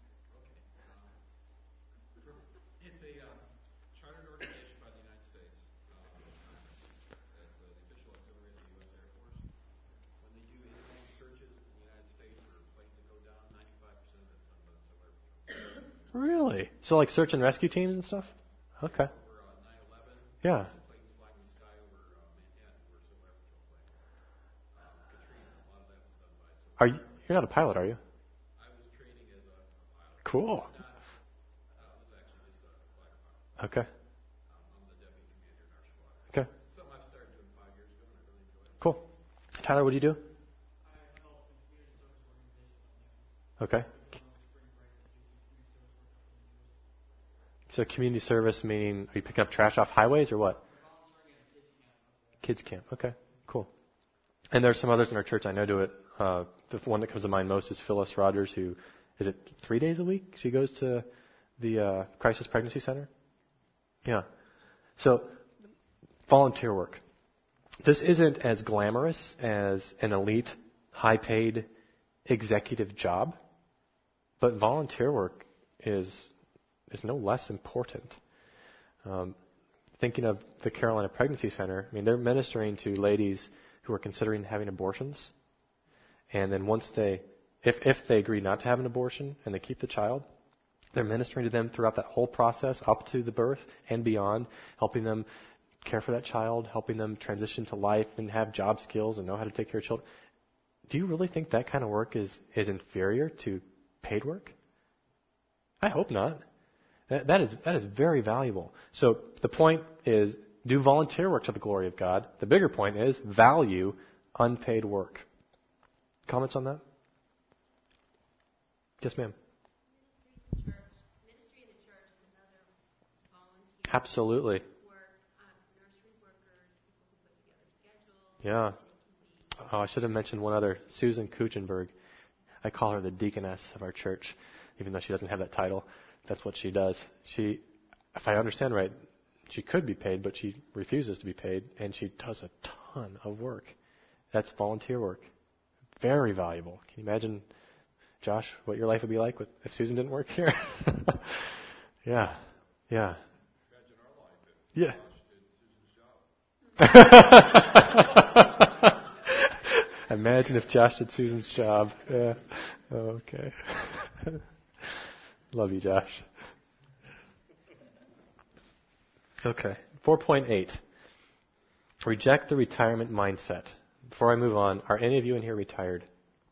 It's a chartered organization by the United States. It's the official auxiliary of the U.S. Air Force. When they do in-plane searches in the United States for planes that go down, 95% of it's done by the Civil Air Patrol. Really? So like search and rescue teams and stuff? Okay. Over 9/11, Yeah. planes flying in the sky over Manhattan were Civil Air Patrol planes. Katrina, a lot of that was done by Civil Air. You're not a pilot, are you? I was training as a pilot. Cool. I was actually just a flight pilot. Okay. I'm the deputy commander in our squad. Okay. Something I've started doing 5 years ago, and I really enjoy it. Cool. Tyler, what do you do? I help some community service organizations on campus. Okay. Spring break to do some community service work up in New Jersey. So community service meaning, are you picking up trash off highways or what? Volunteering at a kids camp. Kids camp. Okay. Cool. And there's some others in our church I know do it. The one that comes to mind most is Phyllis Rogers, who, is it 3 days a week? She goes to the Crisis Pregnancy Center. Yeah. So, volunteer work. This isn't as glamorous as an elite, high-paid executive job, but volunteer work is no less important. Thinking of the Carolina Pregnancy Center, I mean, they're ministering to ladies who are considering having abortions. And then once if they agree not to have an abortion and they keep the child, they're ministering to them throughout that whole process up to the birth and beyond, helping them care for that child, helping them transition to life and have job skills and know how to take care of children. Do you really think that kind of work is inferior to paid work? I hope not. That is very valuable. So the point is, do volunteer work to the glory of God. The bigger point is, value unpaid work. Comments on that? Yes, ma'am. Ministry in the church is another volunteer Absolutely. work. Nursery workers, people who put together schedules. Yeah. Oh, I should have mentioned one other. Susan Kuchenberg. I call her the deaconess of our church. even though she doesn't have that title. That's what she does. She, if I understand right, she could be paid, but she refuses to be paid, and she does a ton of work. That's volunteer work. Very valuable. Can you imagine, Josh, what your life would be like if Susan didn't work here? Yeah. Imagine our life if Yeah. Josh did Susan's job. Imagine if Josh did Susan's job. Yeah. Okay. Love you, Josh. Okay. 4.8. Reject the retirement mindset. Before I move on, are any of you in here retired?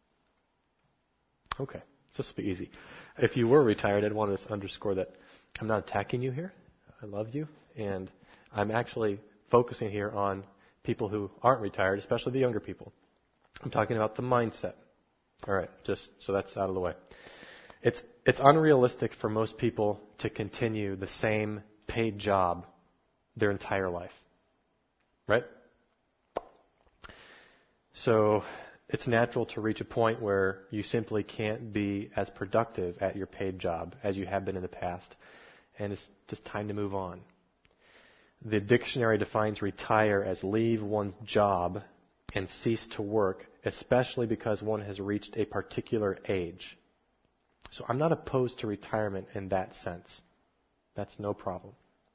Okay. This will be easy. If you were retired, I'd want to underscore that I'm not attacking you here. I love you. And I'm actually focusing here on people who aren't retired, especially the younger people. I'm talking about the mindset. All right, just so that's out of the way. It's unrealistic for most people to continue the same paid job their entire life. Right? So it's natural to reach a point where you simply can't be as productive at your paid job as you have been in the past. And it's just time to move on. The dictionary defines retire as leave one's job and cease to work, especially because one has reached a particular age. So I'm not opposed to retirement in that sense. That's no problem.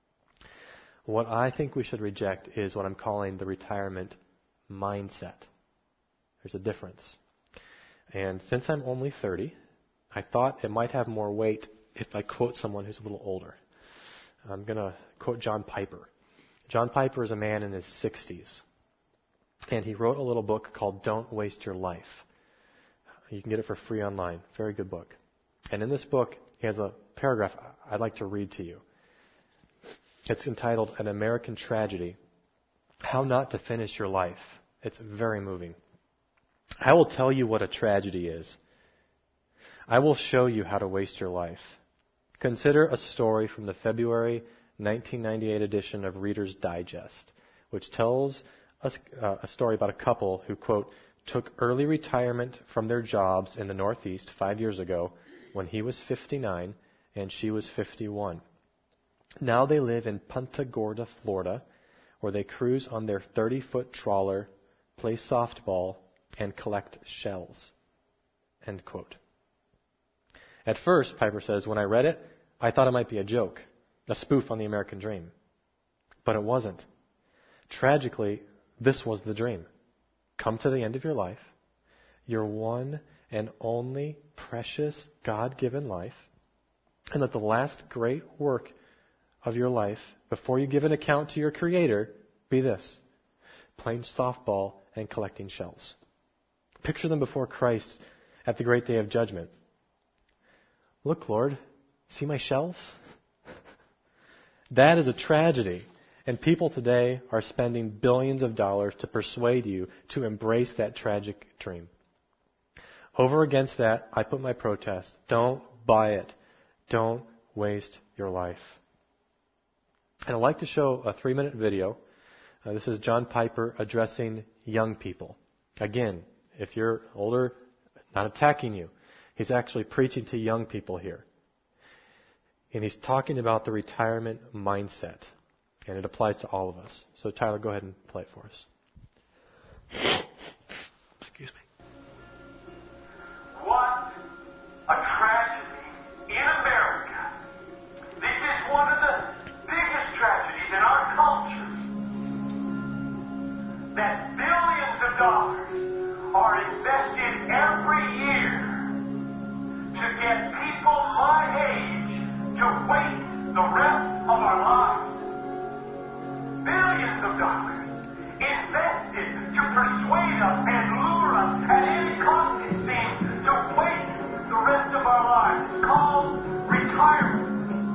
What I think we should reject is what I'm calling the retirement mindset. There's a difference. And since I'm only 30, I thought it might have more weight if I quote someone who's a little older. I'm going to quote John Piper. John Piper is a man in his 60s. And he wrote a little book called Don't Waste Your Life. You can get it for free online. Very good book. And in this book, he has a paragraph I'd like to read to you. It's entitled An American Tragedy, How Not to Finish Your Life. It's very moving. I will tell you what a tragedy is. I will show you how to waste your life. Consider a story from the February 1998 edition of Reader's Digest, which tells a story about a couple who, quote, took early retirement from their jobs in the Northeast 5 years ago when he was 59 and she was 51. Now they live in Punta Gorda, Florida, where they cruise on their 30-foot trawler, play softball, and collect shells. End quote. At first, Piper says, when I read it, I thought it might be a joke, a spoof on the American dream. But it wasn't. Tragically, this was the dream. Come to the end of your life, your one and only precious God-given life, and let the last great work of your life, before you give an account to your Creator, be this: playing softball and collecting shells. Picture them before Christ at the great day of judgment. Look, Lord, see my shells? That is a tragedy. And people today are spending billions of dollars to persuade you to embrace that tragic dream. Over against that, I put my protest. Don't buy it. Don't waste your life. And I'd like to show a 3-minute video. This is John Piper addressing young people. Again, if you're older, not attacking you. He's actually preaching to young people here. And he's talking about the retirement mindset. And it applies to all of us. So Tyler, go ahead and play it for us. Excuse me. What a tragedy in America. This is one of the biggest tragedies in our culture. That billions of dollars are invested every year to get people my age to waste the rest of our lives. Billions of dollars invested to persuade us and lure us at any cost, it seems, to waste the rest of our lives. It's called retirement.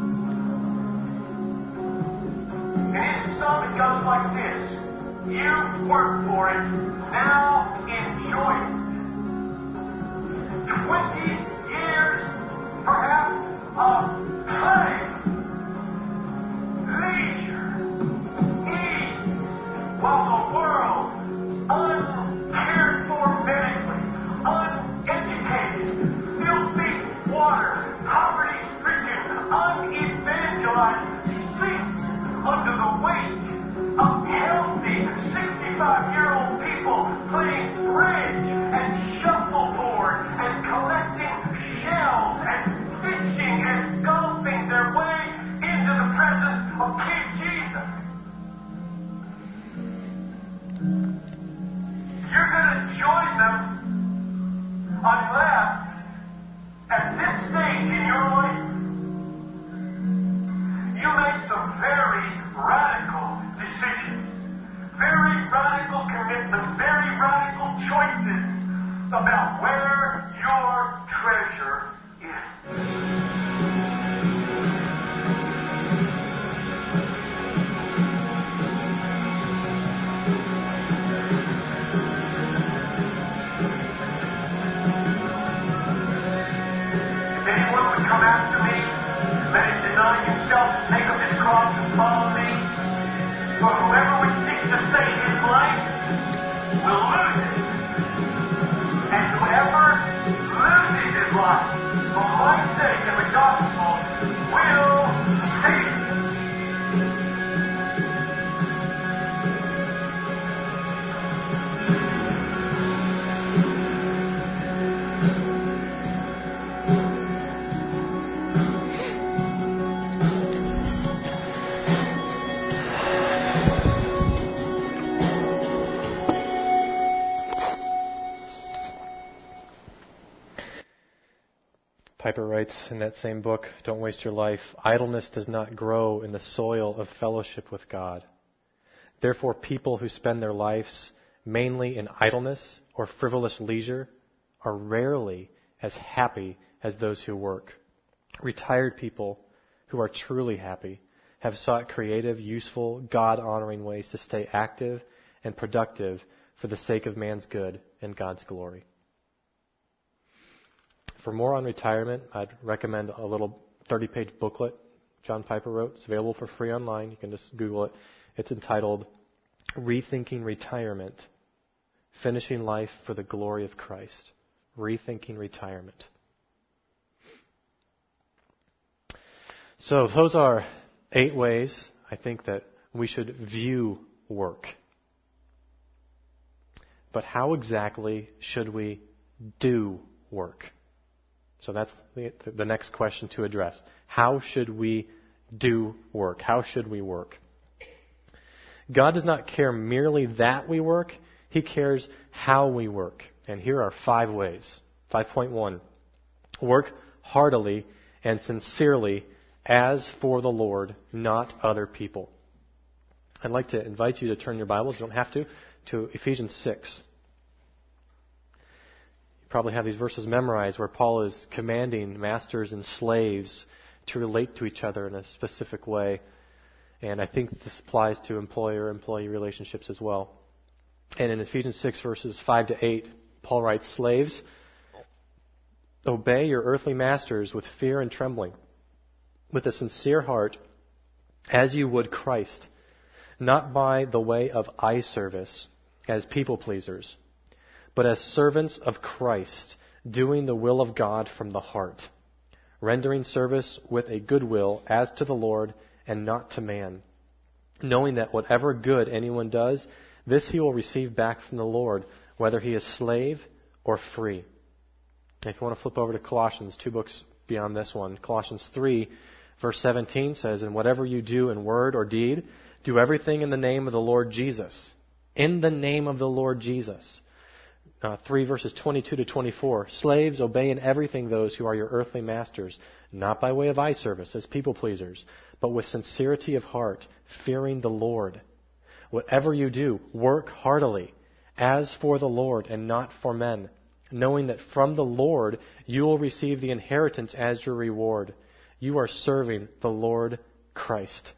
And in some it goes like this: you work for it, now enjoy it. 20 years, perhaps, of play, leisure, while the world, uncared for medically, uneducated, filthy water, choices about where your treasure is. If anyone would come after me, let him deny himself, take up his cross, and follow me. For whoever would seek to save his life will lose it. And whoever loses his life for my sake and the gospel will save it. Piper writes in that same book, Don't Waste Your Life, idleness does not grow in the soil of fellowship with God. Therefore, people who spend their lives mainly in idleness or frivolous leisure are rarely as happy as those who work. Retired people who are truly happy have sought creative, useful, God-honoring ways to stay active and productive for the sake of man's good and God's glory. For more on retirement, I'd recommend a little 30-page booklet John Piper wrote. It's available for free online. You can just Google it. It's entitled Rethinking Retirement, Finishing Life for the Glory of Christ. Rethinking Retirement. So those are 8 ways I think that we should view work. But how exactly should we do work? So that's the next question to address. How should we do work? How should we work? God does not care merely that we work. He cares how we work. And here are 5 ways. 5.1. Work heartily and sincerely as for the Lord, not other people. I'd like to invite you to turn your Bibles, you don't have to Ephesians 6. Probably have these verses memorized where Paul is commanding masters and slaves to relate to each other in a specific way. And I think this applies to employer-employee relationships as well. And in Ephesians 6, verses 5 to 8, Paul writes, Slaves, obey your earthly masters with fear and trembling, with a sincere heart, as you would Christ, not by the way of eye service, as people pleasers, but as servants of Christ, doing the will of God from the heart, rendering service with a good will as to the Lord and not to man, knowing that whatever good anyone does, this he will receive back from the Lord, whether he is slave or free. If you want to flip over to Colossians, 2 books beyond this one, Colossians 3, verse 17 says, And whatever you do in word or deed, do everything in the name of the Lord Jesus. In the name of the Lord Jesus. 3 verses 22 to 24. Slaves, obey in everything those who are your earthly masters, not by way of eye service as people pleasers, but with sincerity of heart, fearing the Lord. Whatever you do, work heartily, as for the Lord and not for men, knowing that from the Lord you will receive the inheritance as your reward. You are serving the Lord Christ.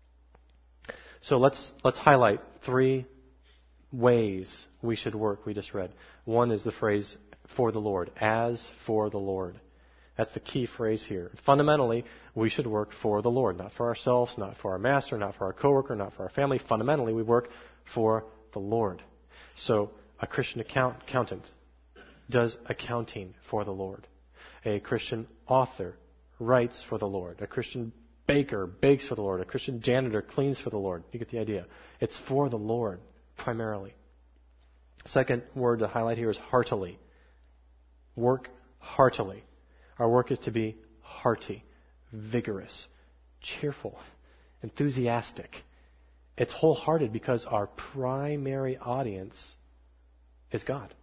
So let's highlight 3 ways we should work we just read. One is the phrase, for the Lord, as for the Lord. That's the key phrase here. Fundamentally, we should work for the Lord, not for ourselves, not for our master, not for our coworker, not for our family. Fundamentally, we work for the Lord. So a Christian accountant does accounting for the Lord. A Christian author writes for the Lord. A Christian baker bakes for the Lord. A Christian janitor cleans for the Lord. You get the idea. It's for the Lord, primarily. Second word to highlight here is heartily. Work heartily. Our work is to be hearty, vigorous, cheerful, enthusiastic. It's wholehearted because our primary audience is God.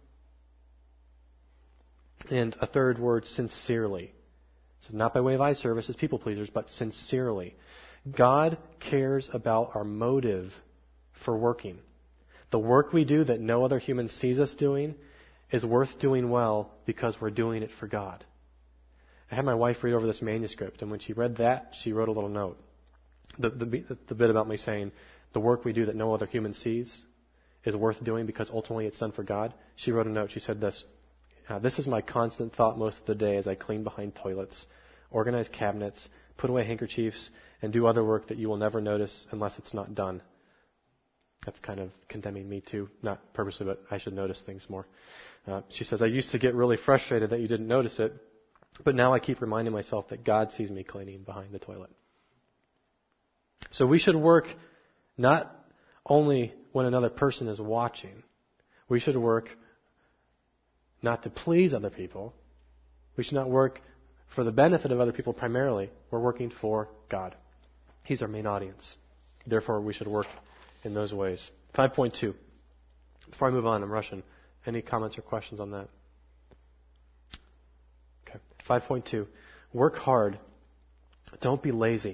And a third word, sincerely. So not by way of eye service as people pleasers, but sincerely. God cares about our motive for working. The work we do that no other human sees us doing is worth doing well because we're doing it for God. I had my wife read over this manuscript, and when she read that, she wrote a little note. The bit about me saying, the work we do that no other human sees is worth doing because ultimately it's done for God. She wrote a note. She said this, this is my constant thought most of the day as I clean behind toilets, organize cabinets, put away handkerchiefs, and do other work that you will never notice unless it's not done. That's kind of condemning me too, not purposely, but I should notice things more. She says, I used to get really frustrated that you didn't notice it, but now I keep reminding myself that God sees me cleaning behind the toilet. So we should work not only when another person is watching. We should work not to please other people. We should not work for the benefit of other people primarily. We're working for God. He's our main audience. Therefore, we should work in those ways. 5.2. Before I move on, I'm rushing. Any comments or questions on that? Okay. 5.2. Work hard. Don't be lazy.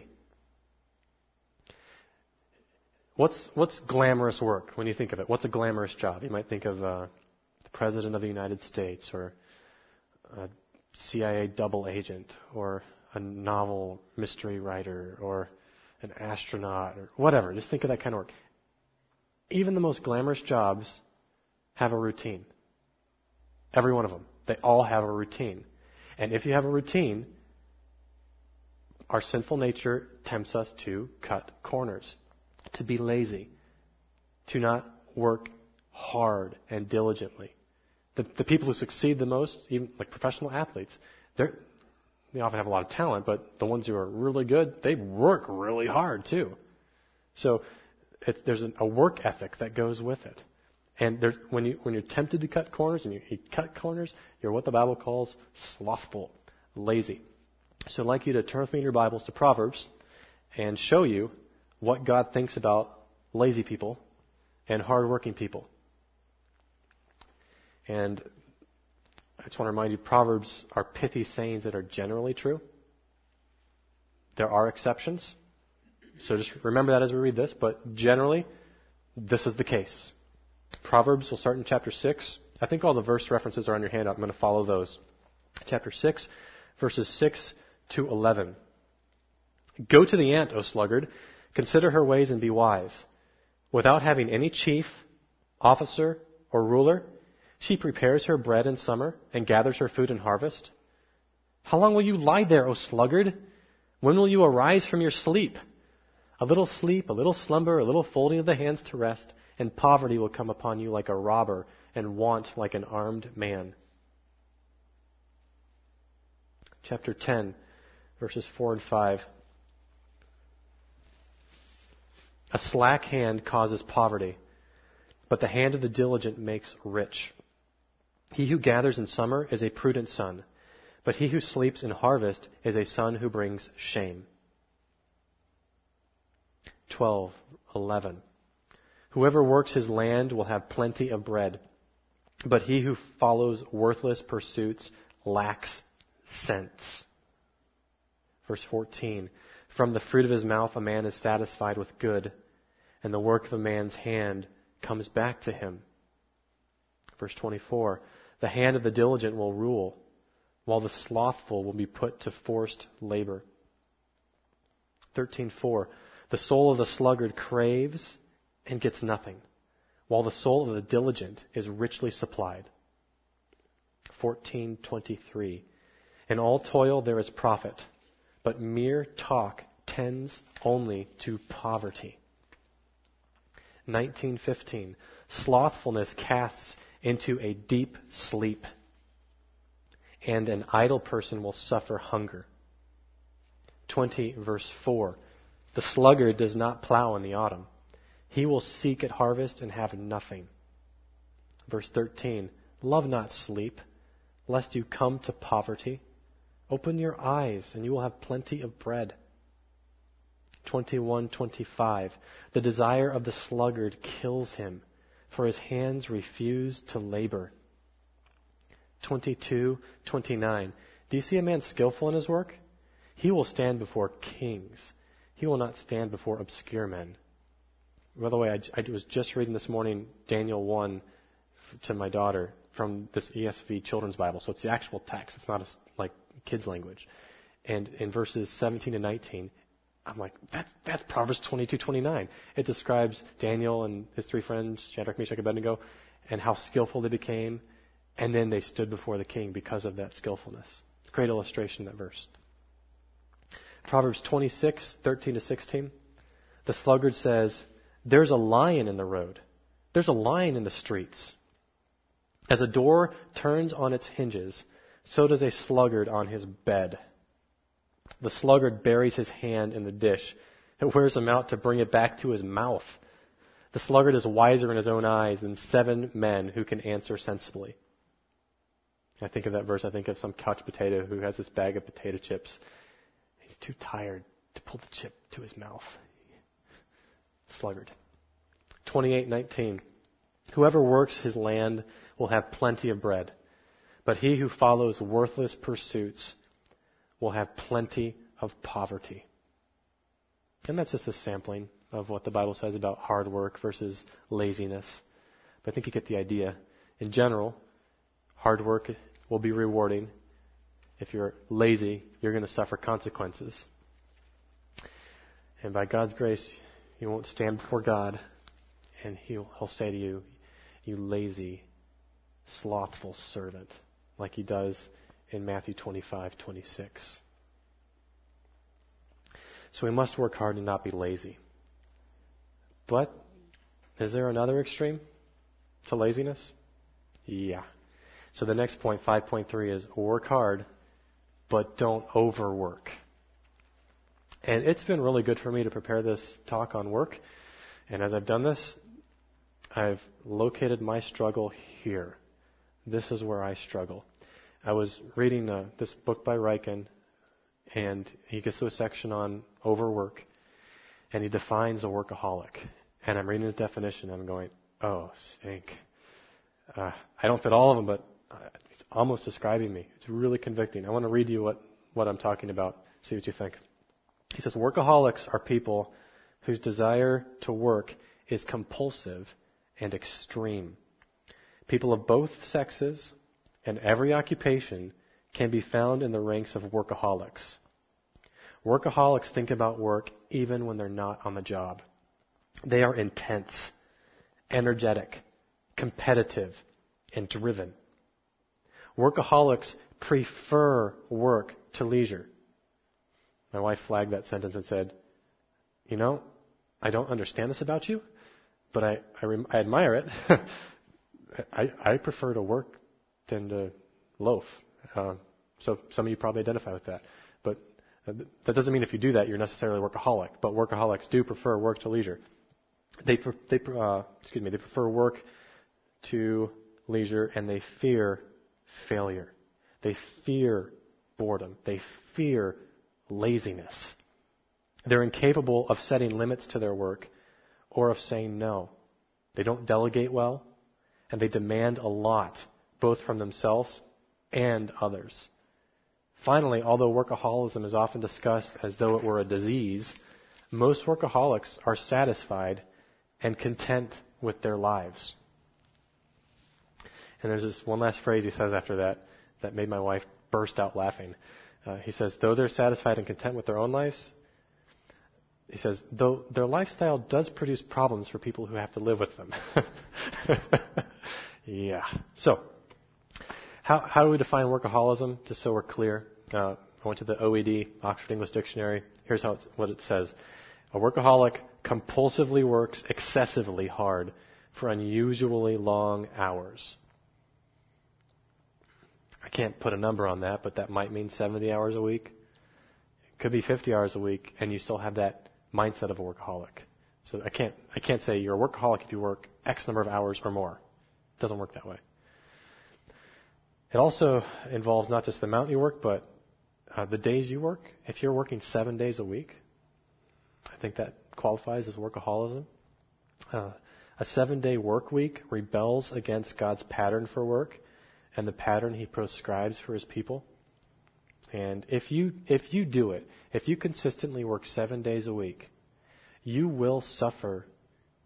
What's glamorous work when you think of it? What's a glamorous job? You might think of the President of the United States, or a CIA double agent, or a novel mystery writer, or an astronaut, or whatever. Just think of that kind of work. Even the most glamorous jobs have a routine. Every one of them. They all have a routine. And if you have a routine, our sinful nature tempts us to cut corners, to be lazy, to not work hard and diligently. The people who succeed the most, even like professional athletes, they often have a lot of talent, but the ones who are really good, they work really hard too. So there's a work ethic that goes with it. And when you're tempted to cut corners and you cut corners, you're what the Bible calls slothful, lazy. So I'd like you to turn with me in your Bibles to Proverbs and show you what God thinks about lazy people and hardworking people. And I just want to remind you, Proverbs are pithy sayings that are generally true. There are exceptions. So just remember that as we read this. But generally, this is the case. Proverbs, we'll start in chapter 6. I think all the verse references are on your handout. I'm going to follow those. Chapter 6, verses 6 to 11. Go to the ant, O sluggard. Consider her ways and be wise. Without having any chief, officer, or ruler, she prepares her bread in summer and gathers her food in harvest. How long will you lie there, O sluggard? When will you arise from your sleep? A little sleep, a little slumber, a little folding of the hands to rest, and poverty will come upon you like a robber, and want like an armed man. Chapter 10, verses 4 and 5. A slack hand causes poverty, but the hand of the diligent makes rich. He who gathers in summer is a prudent son, but he who sleeps in harvest is a son who brings shame. 12:11. Whoever works his land will have plenty of bread, but he who follows worthless pursuits lacks sense. Verse 14. From the fruit of his mouth a man is satisfied with good, and the work of a man's hand comes back to him. Verse 24. The hand of the diligent will rule, while the slothful will be put to forced labor. 13:4. The soul of the sluggard craves and gets nothing, while the soul of the diligent is richly supplied. 14:23. In all toil there is profit, but mere talk tends only to poverty. 19:15. Slothfulness casts into a deep sleep, and an idle person will suffer hunger. 20, verse 4. The sluggard does not plow in the autumn. He will seek at harvest and have nothing. Verse 13. Love not sleep, lest you come to poverty. Open your eyes, and you will have plenty of bread. 21:25. The desire of the sluggard kills him, for his hands refuse to labor. 22:29. Do you see a man skillful in his work? He will stand before kings. He will not stand before obscure men. By the way, I was just reading this morning Daniel 1 to my daughter from this ESV Children's Bible. So it's the actual text. It's not like kids' language. And in verses 17 and 19, I'm like, that's Proverbs 22:29. It describes Daniel and his three friends, Shadrach, Meshach, and Abednego, and how skillful they became. And then they stood before the king because of that skillfulness. It's a great illustration, that verse. Proverbs 26:13-16. The sluggard says, there's a lion in the road. There's a lion in the streets. As a door turns on its hinges, so does a sluggard on his bed. The sluggard buries his hand in the dish and wears him out to bring it back to his mouth. The sluggard is wiser in his own eyes than 7 men who can answer sensibly. I think of that verse. I think of some couch potato who has this bag of potato chips. He's too tired to pull the chip to his mouth. Sluggard. 28:19. Whoever works his land will have plenty of bread, but he who follows worthless pursuits will have plenty of poverty. And that's just a sampling of what the Bible says about hard work versus laziness. But I think you get the idea. In general, hard work will be rewarding. If you're lazy, you're going to suffer consequences. And by God's grace, you won't stand before God, and He'll say to you, you lazy, slothful servant, like He does in Matthew 25:26. So we must work hard and not be lazy. But is there another extreme to laziness? Yeah. So the next point, 5.3, is work hard, but don't overwork. And it's been really good for me to prepare this talk on work. And as I've done this, I've located my struggle here. This is where I struggle. I was reading this book by Ryken, and he gets to a section on overwork, and he defines a workaholic. And I'm reading his definition, and I'm going, oh, stink. I don't fit all of them, but it's almost describing me. It's really convicting. I want to read you what I'm talking about. See what you think. He says, workaholics are people whose desire to work is compulsive and extreme. People of both sexes and every occupation can be found in the ranks of workaholics. Workaholics think about work even when they're not on the job. They are intense, energetic, competitive, and driven. Workaholics prefer work to leisure. My wife flagged that sentence and said, I don't understand this about you, but I admire it. I prefer to work than to loaf. So some of you probably identify with that. But that doesn't mean if you do that, you're necessarily a workaholic. But workaholics do prefer work to leisure. They prefer work to leisure, and they fear failure. They fear boredom. They fear laziness. They're incapable of setting limits to their work or of saying no. They don't delegate well, and they demand a lot, both from themselves and others. Finally, although workaholism is often discussed as though it were a disease, most workaholics are satisfied and content with their lives. And there's this one last phrase he says after that made my wife burst out laughing. He says, though they're satisfied and content with their own lives, he says, though their lifestyle does produce problems for people who have to live with them. Yeah. So, how do we define workaholism? Just so we're clear. I went to the OED, Oxford English Dictionary. Here's what it says. A workaholic compulsively works excessively hard for unusually long hours. I can't put a number on that, but that might mean 70 hours a week. It could be 50 hours a week, and you still have that mindset of a workaholic. So I can't say you're a workaholic if you work X number of hours or more. It doesn't work that way. It also involves not just the amount you work, but the days you work. If you're working 7 days a week, I think that qualifies as workaholism. A 7-day work week rebels against God's pattern for work and the pattern He prescribes for His people. And if you do it, if you consistently work 7 days a week, you will suffer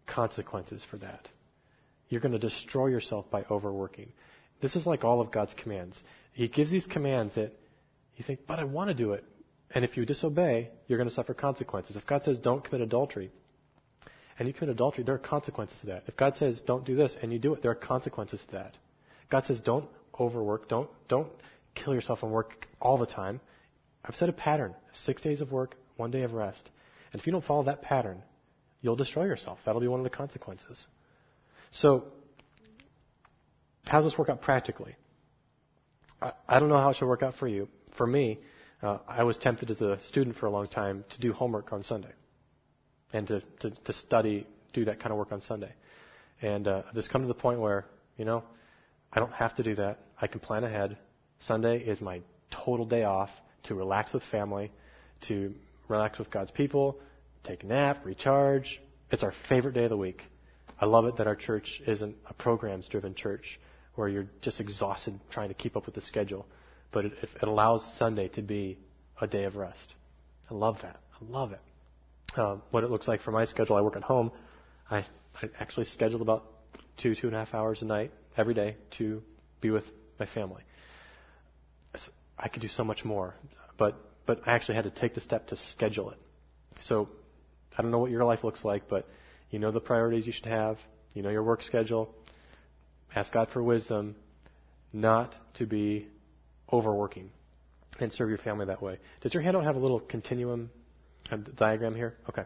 consequences for that. You're going to destroy yourself by overworking. This is like all of God's commands. He gives these commands that you think, but I want to do it. And if you disobey, you're going to suffer consequences. If God says don't commit adultery, and you commit adultery, there are consequences to that. If God says don't do this, and you do it, there are consequences to that. God says don't overwork, don't kill yourself and work all the time. I've set a pattern, 6 days of work, 1 day of rest. And if you don't follow that pattern, you'll destroy yourself. That'll be one of the consequences. So, how does this work out practically? I don't know how it should work out for you. For me, I was tempted as a student for a long time to do homework on Sunday and to study, do that kind of work on Sunday. And I've just come to the point where, I don't have to do that. I can plan ahead. Sunday is my total day off to relax with family, to relax with God's people, take a nap, recharge. It's our favorite day of the week. I love it that our church isn't a programs-driven church where you're just exhausted trying to keep up with the schedule. But it allows Sunday to be a day of rest. I love that. I love it. What it looks like for my schedule, I work at home. I actually schedule about 2.5 hours a night every day to be with my family. I could do so much more, but I actually had to take the step to schedule it. So I don't know what your life looks like, but you know the priorities you should have. You know your work schedule. Ask God for wisdom not to be overworking and serve your family that way. Does your handout have a little continuum diagram here? Okay.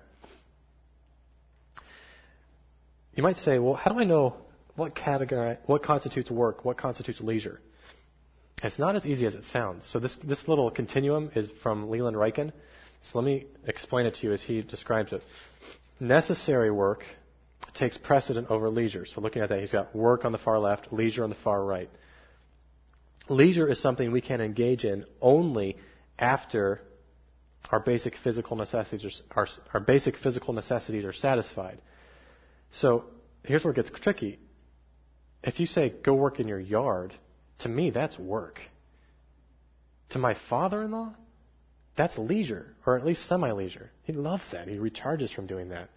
You might say, well, how do I know what constitutes work, what constitutes leisure? It's not as easy as it sounds. So this little continuum is from Leland Ryken. So let me explain it to you as he describes it. Necessary work takes precedent over leisure. So looking at that, he's got work on the far left, leisure on the far right. Leisure is something we can engage in only after our basic physical necessities are satisfied. So here's where it gets tricky. If you say go work in your yard, to me that's work. To my father-in-law, that's leisure, or at least semi-leisure. He loves that. He recharges from doing that.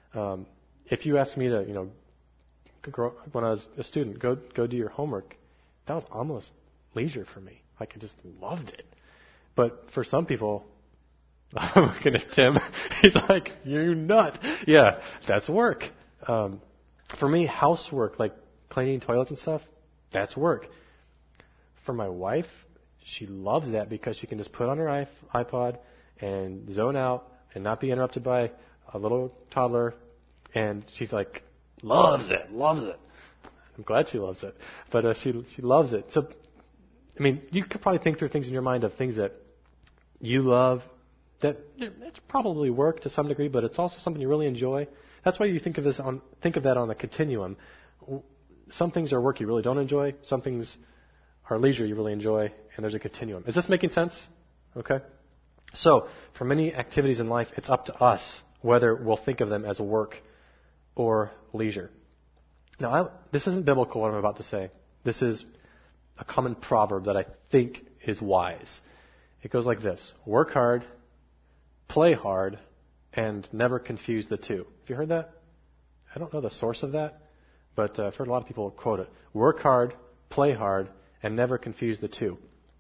If you asked me to, when I was a student, go do your homework, that was almost leisure for me. Like I just loved it. But for some people, I'm looking at Tim. He's like, "You nut." Yeah, that's work. For me, housework, like cleaning toilets and stuff, that's work. For my wife, she loves that because she can just put on her iPod and zone out and not be interrupted by a little toddler. And she's like, loves it. I'm glad she loves it. But she loves it. So, I mean, you could probably think through things in your mind of things that you love. That it's probably work to some degree, but it's also something you really enjoy. That's why you think of that on a continuum. Some things are work you really don't enjoy. Some things are leisure you really enjoy, and there's a continuum. Is this making sense? Okay. So, for many activities in life, it's up to us whether we'll think of them as work or leisure. Now, this isn't biblical, what I'm about to say. This is a common proverb that I think is wise. It goes like this: work hard, play hard, and never confuse the two. Have you heard that? I don't know the source of that, but I've heard a lot of people quote it. Work hard, play hard, and never confuse the two.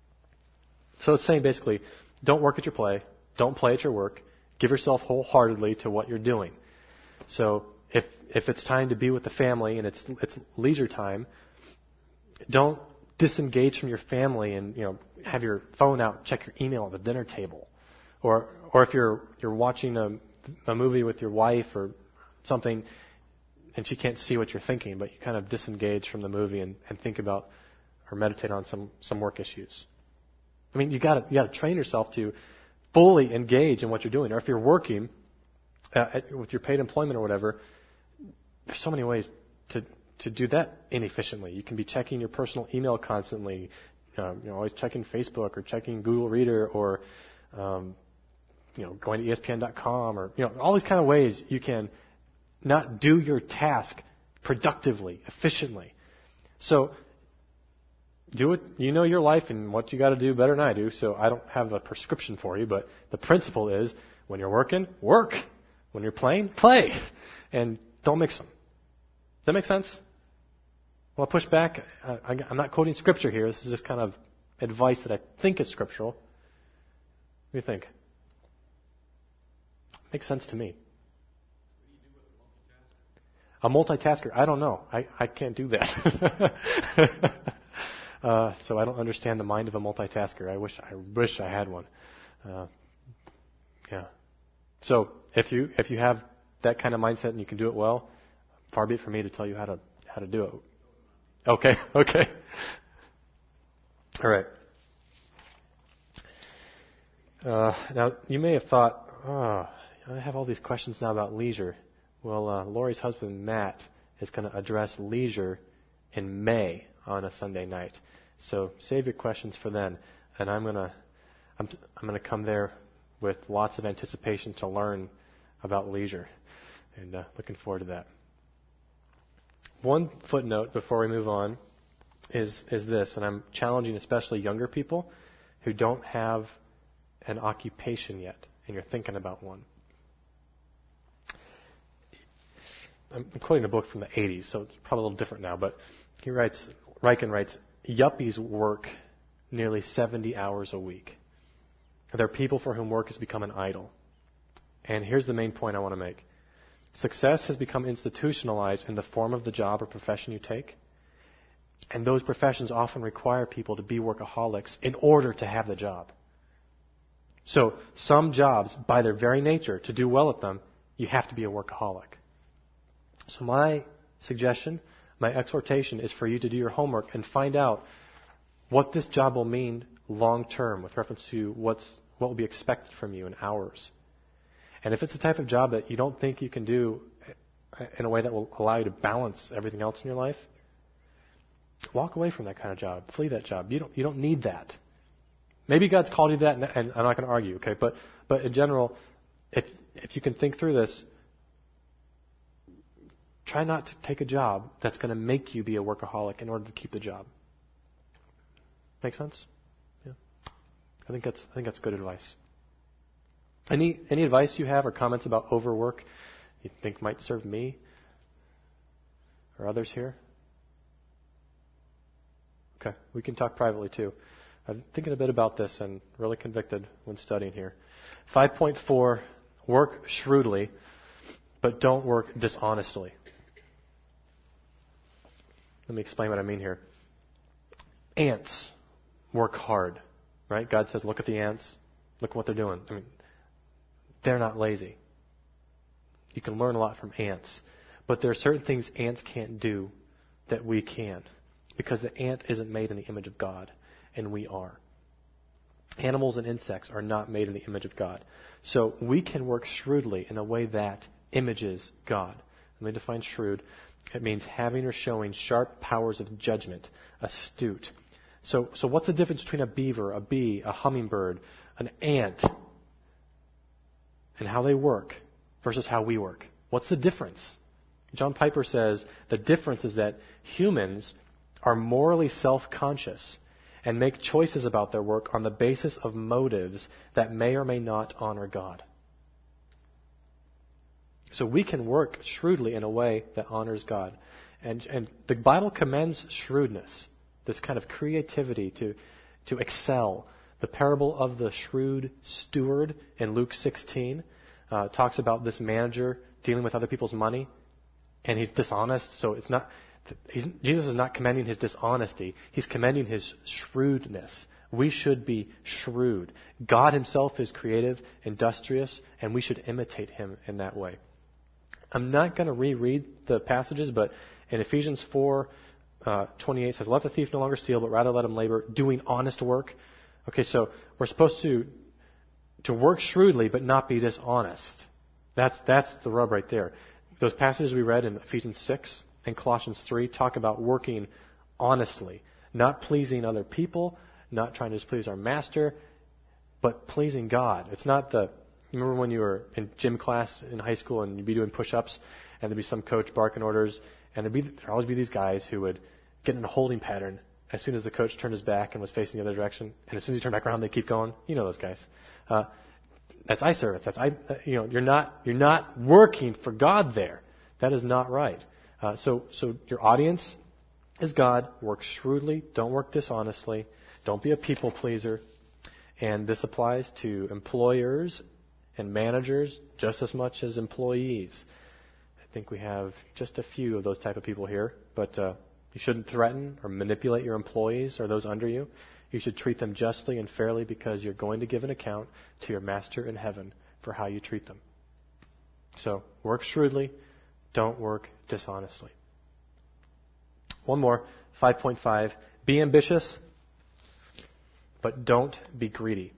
So it's saying basically, don't work at your play, don't play at your work, give yourself wholeheartedly to what you're doing. So if it's time to be with the family and it's leisure time, don't disengage from your family and have your phone out, check your email at the dinner table, or if you're watching a movie with your wife or something, and she can't see what you're thinking, but you kind of disengage from the movie and think about or meditate on some work issues. I mean, you got to train yourself to fully engage in what you're doing. Or if you're working with your paid employment or whatever, there's so many ways to do that inefficiently. You can be checking your personal email constantly, always checking Facebook or checking Google Reader or going to ESPN.com or all these kind of ways you can not do your task productively, efficiently. So do it. You know your life and what you got to do better than I do. So I don't have a prescription for you, but the principle is: when you're working, work. When you're playing, play. And don't mix them. Does that make sense? Well, I'll push back. I'm not quoting Scripture here. This is just kind of advice that I think is scriptural. What do you think? Makes sense to me. A multitasker? I don't know. I can't do that. So I don't understand the mind of a multitasker. I wish I had one. Yeah. So if you have that kind of mindset and you can do it well, far be it for me to tell you how to do it. Okay. All right. Now you may have thought, I have all these questions now about leisure. Well, Lori's husband Matt is going to address leisure in May on a Sunday night. So save your questions for then, and I'm gonna come there with lots of anticipation to learn about leisure, and looking forward to that. One footnote before we move on is this, and I'm challenging especially younger people who don't have an occupation yet, and you're thinking about one. I'm quoting a book from the 80s, so it's probably a little different now, but Riken writes, yuppies work nearly 70 hours a week. There are people for whom work has become an idol. And here's the main point I want to make. Success has become institutionalized in the form of the job or profession you take. And those professions often require people to be workaholics in order to have the job. So some jobs, by their very nature, to do well at them, you have to be a workaholic. So my suggestion, my exhortation is for you to do your homework and find out what this job will mean long term with reference to what will be expected from you in hours. And if it's the type of job that you don't think you can do in a way that will allow you to balance everything else in your life, walk away from that kind of job. Flee that job. You don't need that. Maybe God's called you that, and I'm not going to argue, okay? But in general, if you can think through this, try not to take a job that's going to make you be a workaholic in order to keep the job. Make sense? Yeah. I think that's good advice. Any advice you have or comments about overwork you think might serve me or others here? Okay, we can talk privately too. I'm thinking a bit about this and really convicted when studying here. 5.4, work shrewdly, but don't work dishonestly. Let me explain what I mean here. Ants work hard, right? God says, look at the ants. Look what they're doing. I mean, they're not lazy. You can learn a lot from ants. But there are certain things ants can't do that we can, because the ant isn't made in the image of God, and we are. Animals and insects are not made in the image of God. So we can work shrewdly in a way that images God. Let me define shrewd. It means having or showing sharp powers of judgment, astute. So what's the difference between a beaver, a bee, a hummingbird, an ant, and how they work versus how we work? What's the difference? John Piper says the difference is that humans are morally self-conscious and make choices about their work on the basis of motives that may or may not honor God. So we can work shrewdly in a way that honors God. And the Bible commends shrewdness, this kind of creativity to excel. The parable of the shrewd steward in Luke 16 talks about this manager dealing with other people's money, and he's dishonest. So Jesus is not commending his dishonesty. He's commending his shrewdness. We should be shrewd. God himself is creative, industrious, and we should imitate him in that way. I'm not going to reread the passages, but in Ephesians 4:28 says, let the thief no longer steal, but rather let him labor, doing honest work. Okay, so we're supposed to work shrewdly, but not be dishonest. That's the rub right there. Those passages we read in Ephesians 6 and Colossians 3 talk about working honestly, not pleasing other people, not trying to displease our master, but pleasing God. It's not remember when you were in gym class in high school and you'd be doing push-ups and there'd be some coach barking orders, and there'd always be these guys who would get in a holding pattern as soon as the coach turned his back and was facing the other direction, and as soon as he turned back around, they keep going. You know those guys. That's eye service. You're not working for God there. That is not right. So your audience is God. Work shrewdly. Don't work dishonestly. Don't be a people pleaser. And this applies to employers and managers just as much as employees. I think we have just a few of those type of people here. But you shouldn't threaten or manipulate your employees or those under you. You should treat them justly and fairly because you're going to give an account to your Master in heaven for how you treat them. So work shrewdly. Don't work dishonestly. One more, 5.5. Be ambitious, but don't be greedy.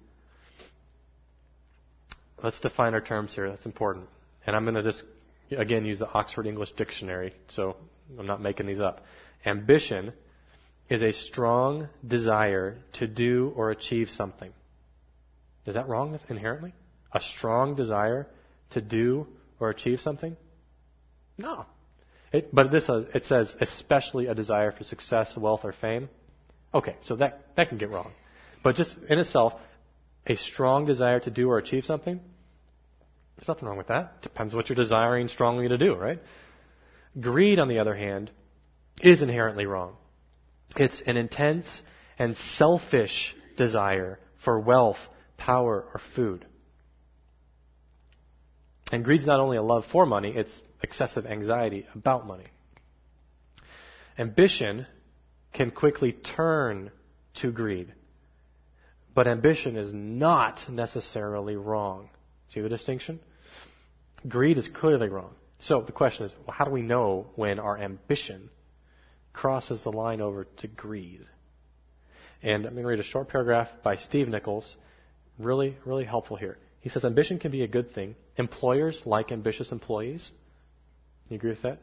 Let's define our terms here. That's important. And I'm going to just, again, use the Oxford English Dictionary, so I'm not making these up. Ambition is a strong desire to do or achieve something. Is that wrong inherently? A strong desire to do or achieve something? No. But it says especially a desire for success, wealth, or fame. Okay, so that can get wrong. But just in itself, a strong desire to do or achieve something, there's nothing wrong with that. Depends what you're desiring strongly to do, right? Greed, on the other hand, is inherently wrong. It's an intense and selfish desire for wealth, power, or food. And greed's not only a love for money, it's excessive anxiety about money. Ambition can quickly turn to greed. But ambition is not necessarily wrong. See the distinction? Greed is clearly wrong. So the question is, well, how do we know when our ambition crosses the line over to greed? And I'm going to read a short paragraph by Steve Nichols. Really, really helpful here. He says, ambition can be a good thing. Employers like ambitious employees. You agree with that?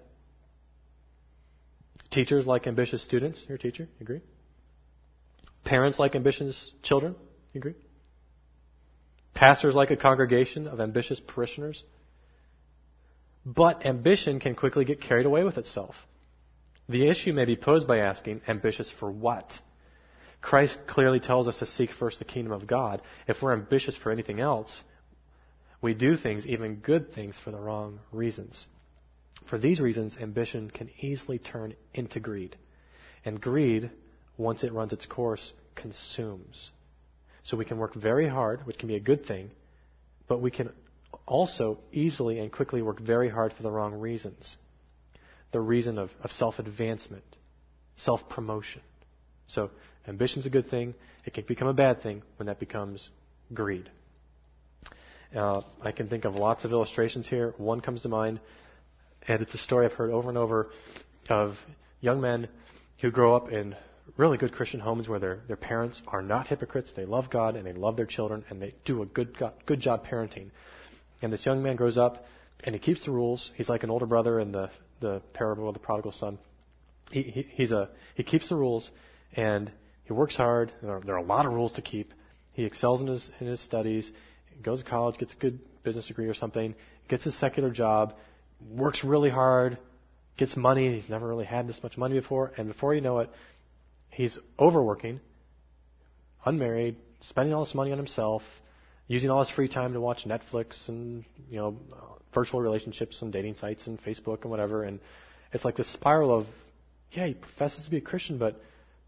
Teachers like ambitious students. You're a teacher. You agree? Parents like ambitious children. You agree? Pastors like a congregation of ambitious parishioners. But ambition can quickly get carried away with itself. The issue may be posed by asking, ambitious for what? Christ clearly tells us to seek first the kingdom of God. If we're ambitious for anything else, we do things, even good things, for the wrong reasons. For these reasons, ambition can easily turn into greed. And greed, once it runs its course, consumes. So we can work very hard, which can be a good thing, but we can also easily and quickly work very hard for the wrong reasons. The reason of self-advancement, self-promotion. So ambition's a good thing. It can become a bad thing when that becomes greed. I can think of lots of illustrations here. One comes to mind, and it's a story I've heard over and over of young men who grow up in really good Christian homes where their parents are not hypocrites. They love God and they love their children and they do a good job parenting. And this young man grows up and he keeps the rules. He's like an older brother in the parable of the prodigal son. He keeps the rules and he works hard. There are a lot of rules to keep. He excels in his studies. He goes to college, gets a good business degree or something, gets a secular job, works really hard, gets money. He's never really had this much money before. And before you know it, he's overworking, unmarried, spending all this money on himself, using all his free time to watch Netflix and, virtual relationships and dating sites and Facebook and whatever. And it's like this spiral of, he professes to be a Christian, but,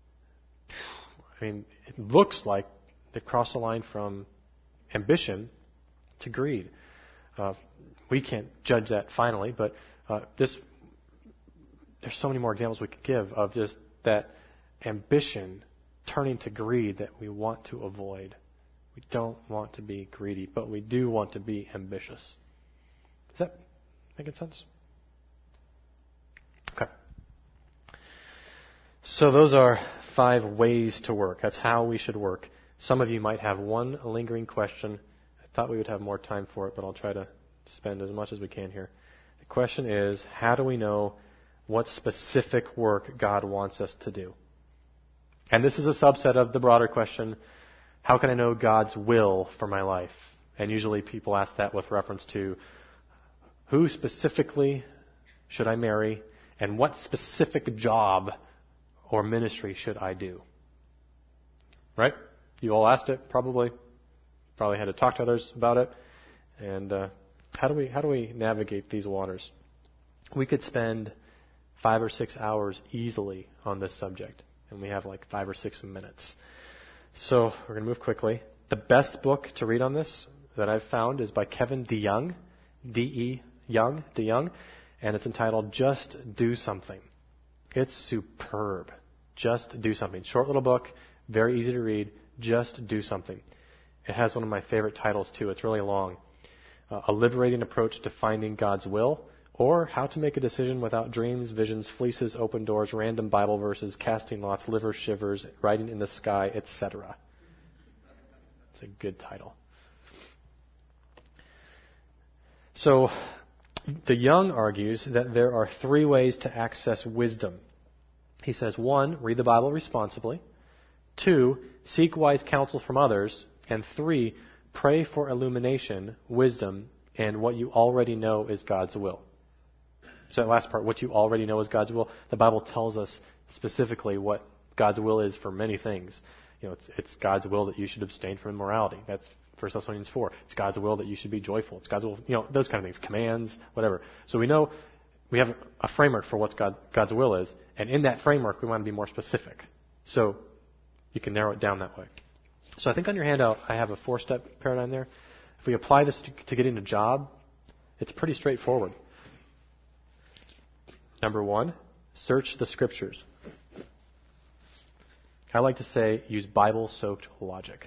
it looks like they've crossed the line from ambition to greed. We can't judge that finally, but there's so many more examples we could give of just that ambition turning to greed that we want to avoid. We don't want to be greedy, but we do want to be ambitious. Is that making sense? Okay. So those are 5 ways to work. That's how we should work. Some of you might have one lingering question. I thought we would have more time for it, but I'll try to spend as much as we can here. The question is, how do we know what specific work God wants us to do? And this is a subset of the broader question, how can I know God's will for my life? And usually people ask that with reference to who specifically should I marry and what specific job or ministry should I do? Right? You all asked it, probably had to talk to others about it. And how do we navigate these waters? We could spend 5 or 6 hours easily on this subject, and we have like 5 or 6 minutes. So we're going to move quickly. The best book to read on this that I've found is by Kevin DeYoung, DeYoung, and it's entitled Just Do Something. It's superb. Just Do Something. Short little book, very easy to read. Just Do Something. It has one of my favorite titles too. It's really long. A liberating approach to finding God's will, or how to make a decision without dreams, visions, fleeces, open doors, random Bible verses, casting lots, liver shivers, writing in the sky, etc. It's a good title. So, DeYoung argues that there are 3 ways to access wisdom. He says, 1, read the Bible responsibly. 2, seek wise counsel from others. And 3, pray for illumination, wisdom, and what you already know is God's will. So that last part, what you already know is God's will, the Bible tells us specifically what God's will is for many things. It's God's will that you should abstain from immorality. That's 1 Thessalonians 4. It's God's will that you should be joyful. It's God's will, those kind of things, commands, whatever. So we know we have a framework for what God's will is, and in that framework we want to be more specific. So you can narrow it down that way. So I think on your handout I have a 4-step paradigm there. If we apply this to getting a job, it's pretty straightforward. Number 1, search the Scriptures. I like to say use Bible-soaked logic.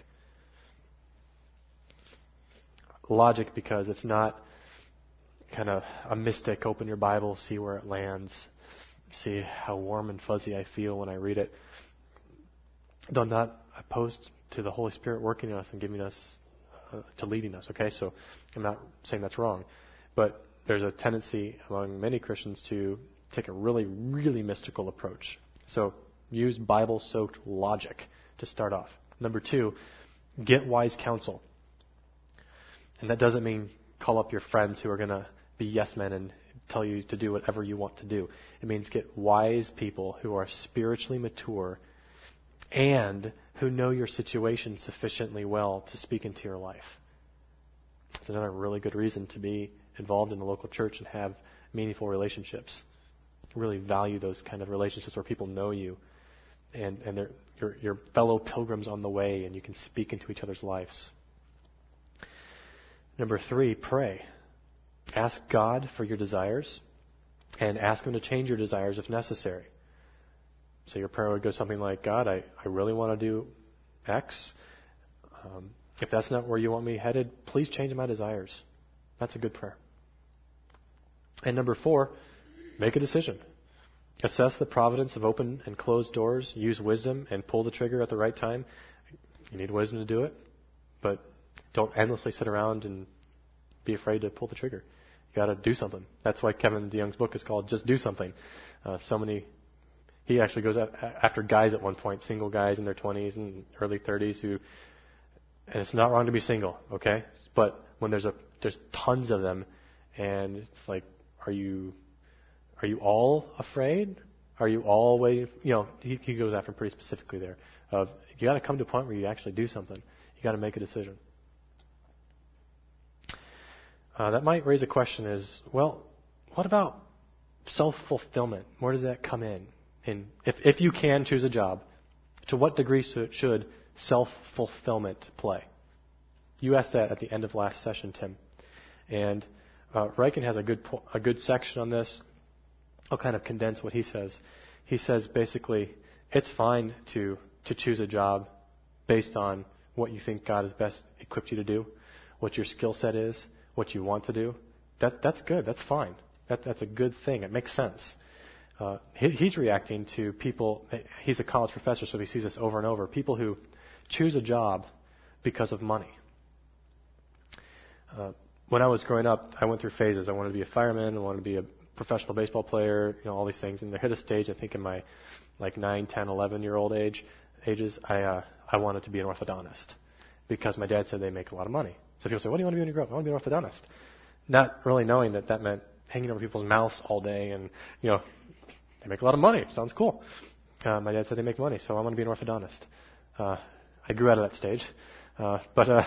Logic because it's not kind of a mystic, open your Bible, see where it lands, see how warm and fuzzy I feel when I read it. Though not opposed to the Holy Spirit working in us and giving us, to leading us, okay? So I'm not saying that's wrong. But there's a tendency among many Christians to take a really, really mystical approach. So use Bible-soaked logic to start off. Number 2, get wise counsel. And that doesn't mean call up your friends who are going to be yes men and tell you to do whatever you want to do. It means get wise people who are spiritually mature and who know your situation sufficiently well to speak into your life. It's another really good reason to be involved in the local church and have meaningful relationships. Really value those kind of relationships where people know you and they're your fellow pilgrims on the way and you can speak into each other's lives. Number 3, pray. Ask God for your desires and ask Him to change your desires if necessary. So your prayer would go something like, God, I really want to do X. If that's not where you want me headed, please change my desires. That's a good prayer. And number 4, make a decision. Assess the providence of open and closed doors. Use wisdom and pull the trigger at the right time. You need wisdom to do it, but don't endlessly sit around and be afraid to pull the trigger. You got to do something. That's why Kevin DeYoung's book is called Just Do Something. He actually goes after guys at one point, single guys in their 20s and early 30s and it's not wrong to be single, okay? But when there's tons of them, and it's like, are you all afraid? Are you all waiting? He goes after pretty specifically there. Of you got to come to a point where you actually do something. You got to make a decision. That might raise a question: is what about self-fulfillment? Where does that come in? And if you can choose a job, to what degree should self-fulfillment play? You asked that at the end of last session, Tim. And Ryken has a good section on this. I'll kind of condense what he says. He says basically it's fine to choose a job based on what you think God has best equipped you to do, what your skill set is, what you want to do. That's good. That's fine. That's a good thing. It makes sense. He's reacting to people. He's a college professor, so he sees this over and over. People who choose a job because of money. When I was growing up, I went through phases. I wanted to be a fireman. I wanted to be a professional baseball player. All these things. And there hit a stage, I think, in my 9, 10, 11-year-old ages, I wanted to be an orthodontist because my dad said they make a lot of money. So people say, "What do you want to be when you grow up?" I want to be an orthodontist, not really knowing that meant hanging over people's mouths all day and they make a lot of money. Sounds cool. My dad said they make money, so I want to be an orthodontist. I grew out of that stage,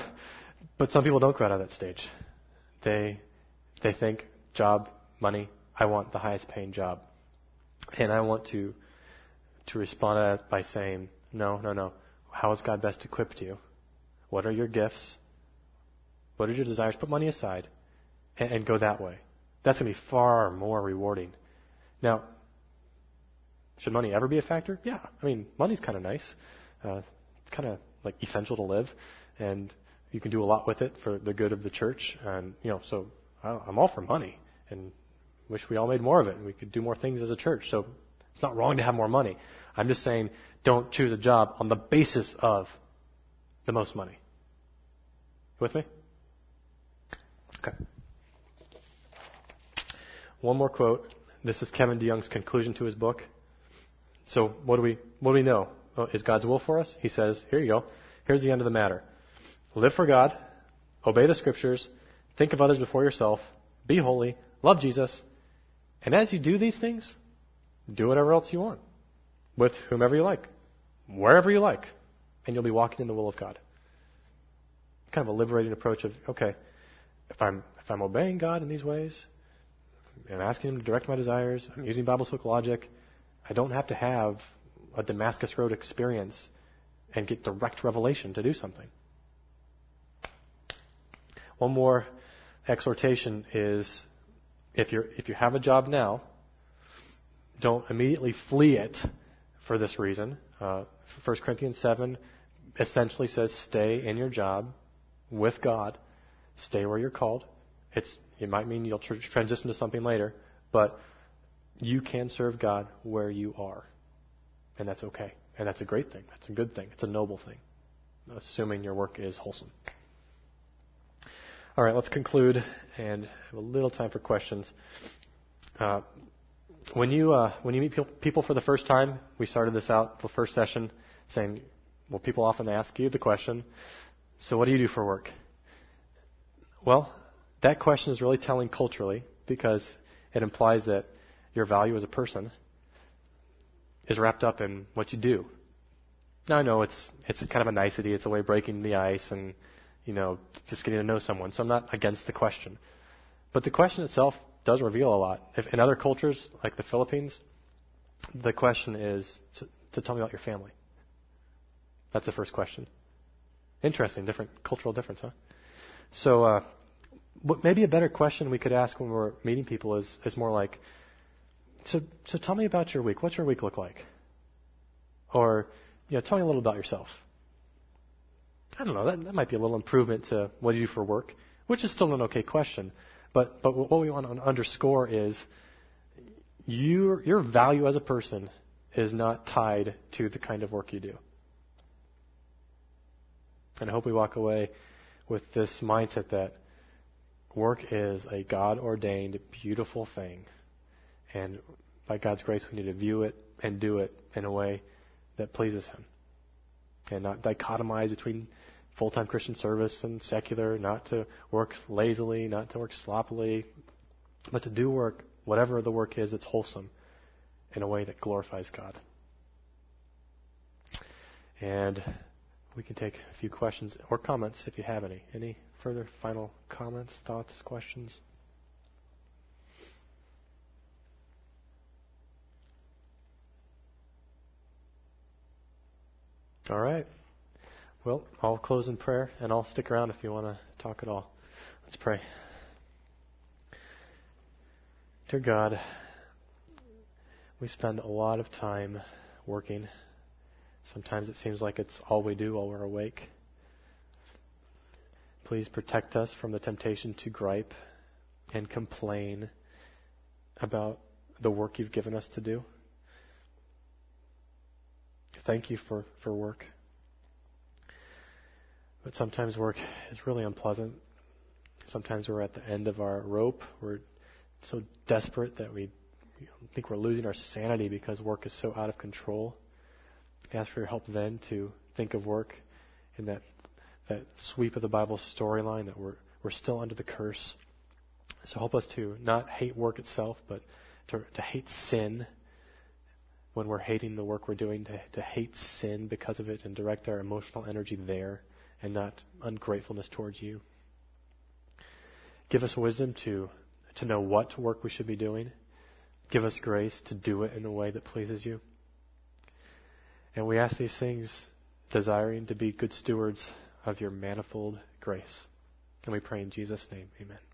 but some people don't grow out of that stage. They think job, money. I want the highest paying job. And I want to respond to that by saying, no. How has God best equipped you? What are your gifts? What are your desires? Put money aside and go that way. That's going to be far more rewarding. Now, should money ever be a factor? Yeah. I mean, money's kind of nice. It's kind of like essential to live. And you can do a lot with it for the good of the church. And, so I'm all for money and wish we all made more of it and we could do more things as a church. So it's not wrong to have more money. I'm just saying don't choose a job on the basis of the most money. You with me? Okay. One more quote. This is Kevin DeYoung's conclusion to his book. So what do we know? Is God's will for us? He says, here you go. Here's the end of the matter. Live for God. Obey the Scriptures. Think of others before yourself. Be holy. Love Jesus. And as you do these things, do whatever else you want. With whomever you like. Wherever you like. And you'll be walking in the will of God. Kind of a liberating approach of, okay, if I'm obeying God in these ways, and asking Him to direct my desires, I'm using Bible-Soak logic, I don't have to have a Damascus Road experience and get direct revelation to do something. One more exhortation is, if you have a job now, don't immediately flee it for this reason. 1 Corinthians 7 essentially says stay in your job with God. Stay where you're called. It might mean you'll transition to something later, but you can serve God where you are. And that's okay. And that's a great thing. That's a good thing. It's a noble thing, assuming your work is wholesome. All right, let's conclude and have a little time for questions. When you meet people for the first time, we started this out the first session saying, well, people often ask you the question, so what do you do for work? Well, that question is really telling culturally because it implies that your value as a person is wrapped up in what you do. Now, I know it's kind of a nicety. It's a way of breaking the ice and, just getting to know someone. So I'm not against the question. But the question itself does reveal a lot. If in other cultures, like the Philippines, the question is to tell me about your family. That's the first question. Interesting, different cultural difference, huh? So maybe a better question we could ask when we're meeting people is more like, so tell me about your week. What's your week look like? Or, tell me a little about yourself. I don't know, that might be a little improvement to what do you do for work, which is still an okay question. But what we want to underscore is your value as a person is not tied to the kind of work you do. And I hope we walk away with this mindset that work is a God-ordained, beautiful thing. And by God's grace, we need to view it and do it in a way that pleases Him. And not dichotomize between full-time Christian service and secular, not to work lazily, not to work sloppily, but to do work, whatever the work is, that's wholesome in a way that glorifies God. And we can take a few questions or comments if you have any. Any further final comments, thoughts, questions? All right. Well, I'll close in prayer, and I'll stick around if you want to talk at all. Let's pray. Dear God, we spend a lot of time working. Sometimes it seems like it's all we do while we're awake. Please protect us from the temptation to gripe and complain about the work you've given us to do. Thank you for work. But sometimes work is really unpleasant. Sometimes we're at the end of our rope. We're so desperate that we think we're losing our sanity because work is so out of control. I ask for your help then to think of work in that sweep of the Bible storyline that we're still under the curse. So help us to not hate work itself, but to hate sin when we're hating the work we're doing, to hate sin because of it and direct our emotional energy there and not ungratefulness towards you. Give us wisdom to know what work we should be doing Give us grace to do it in a way that pleases you. And we ask these things desiring to be good stewards of your manifold grace. And we pray in Jesus' name, amen.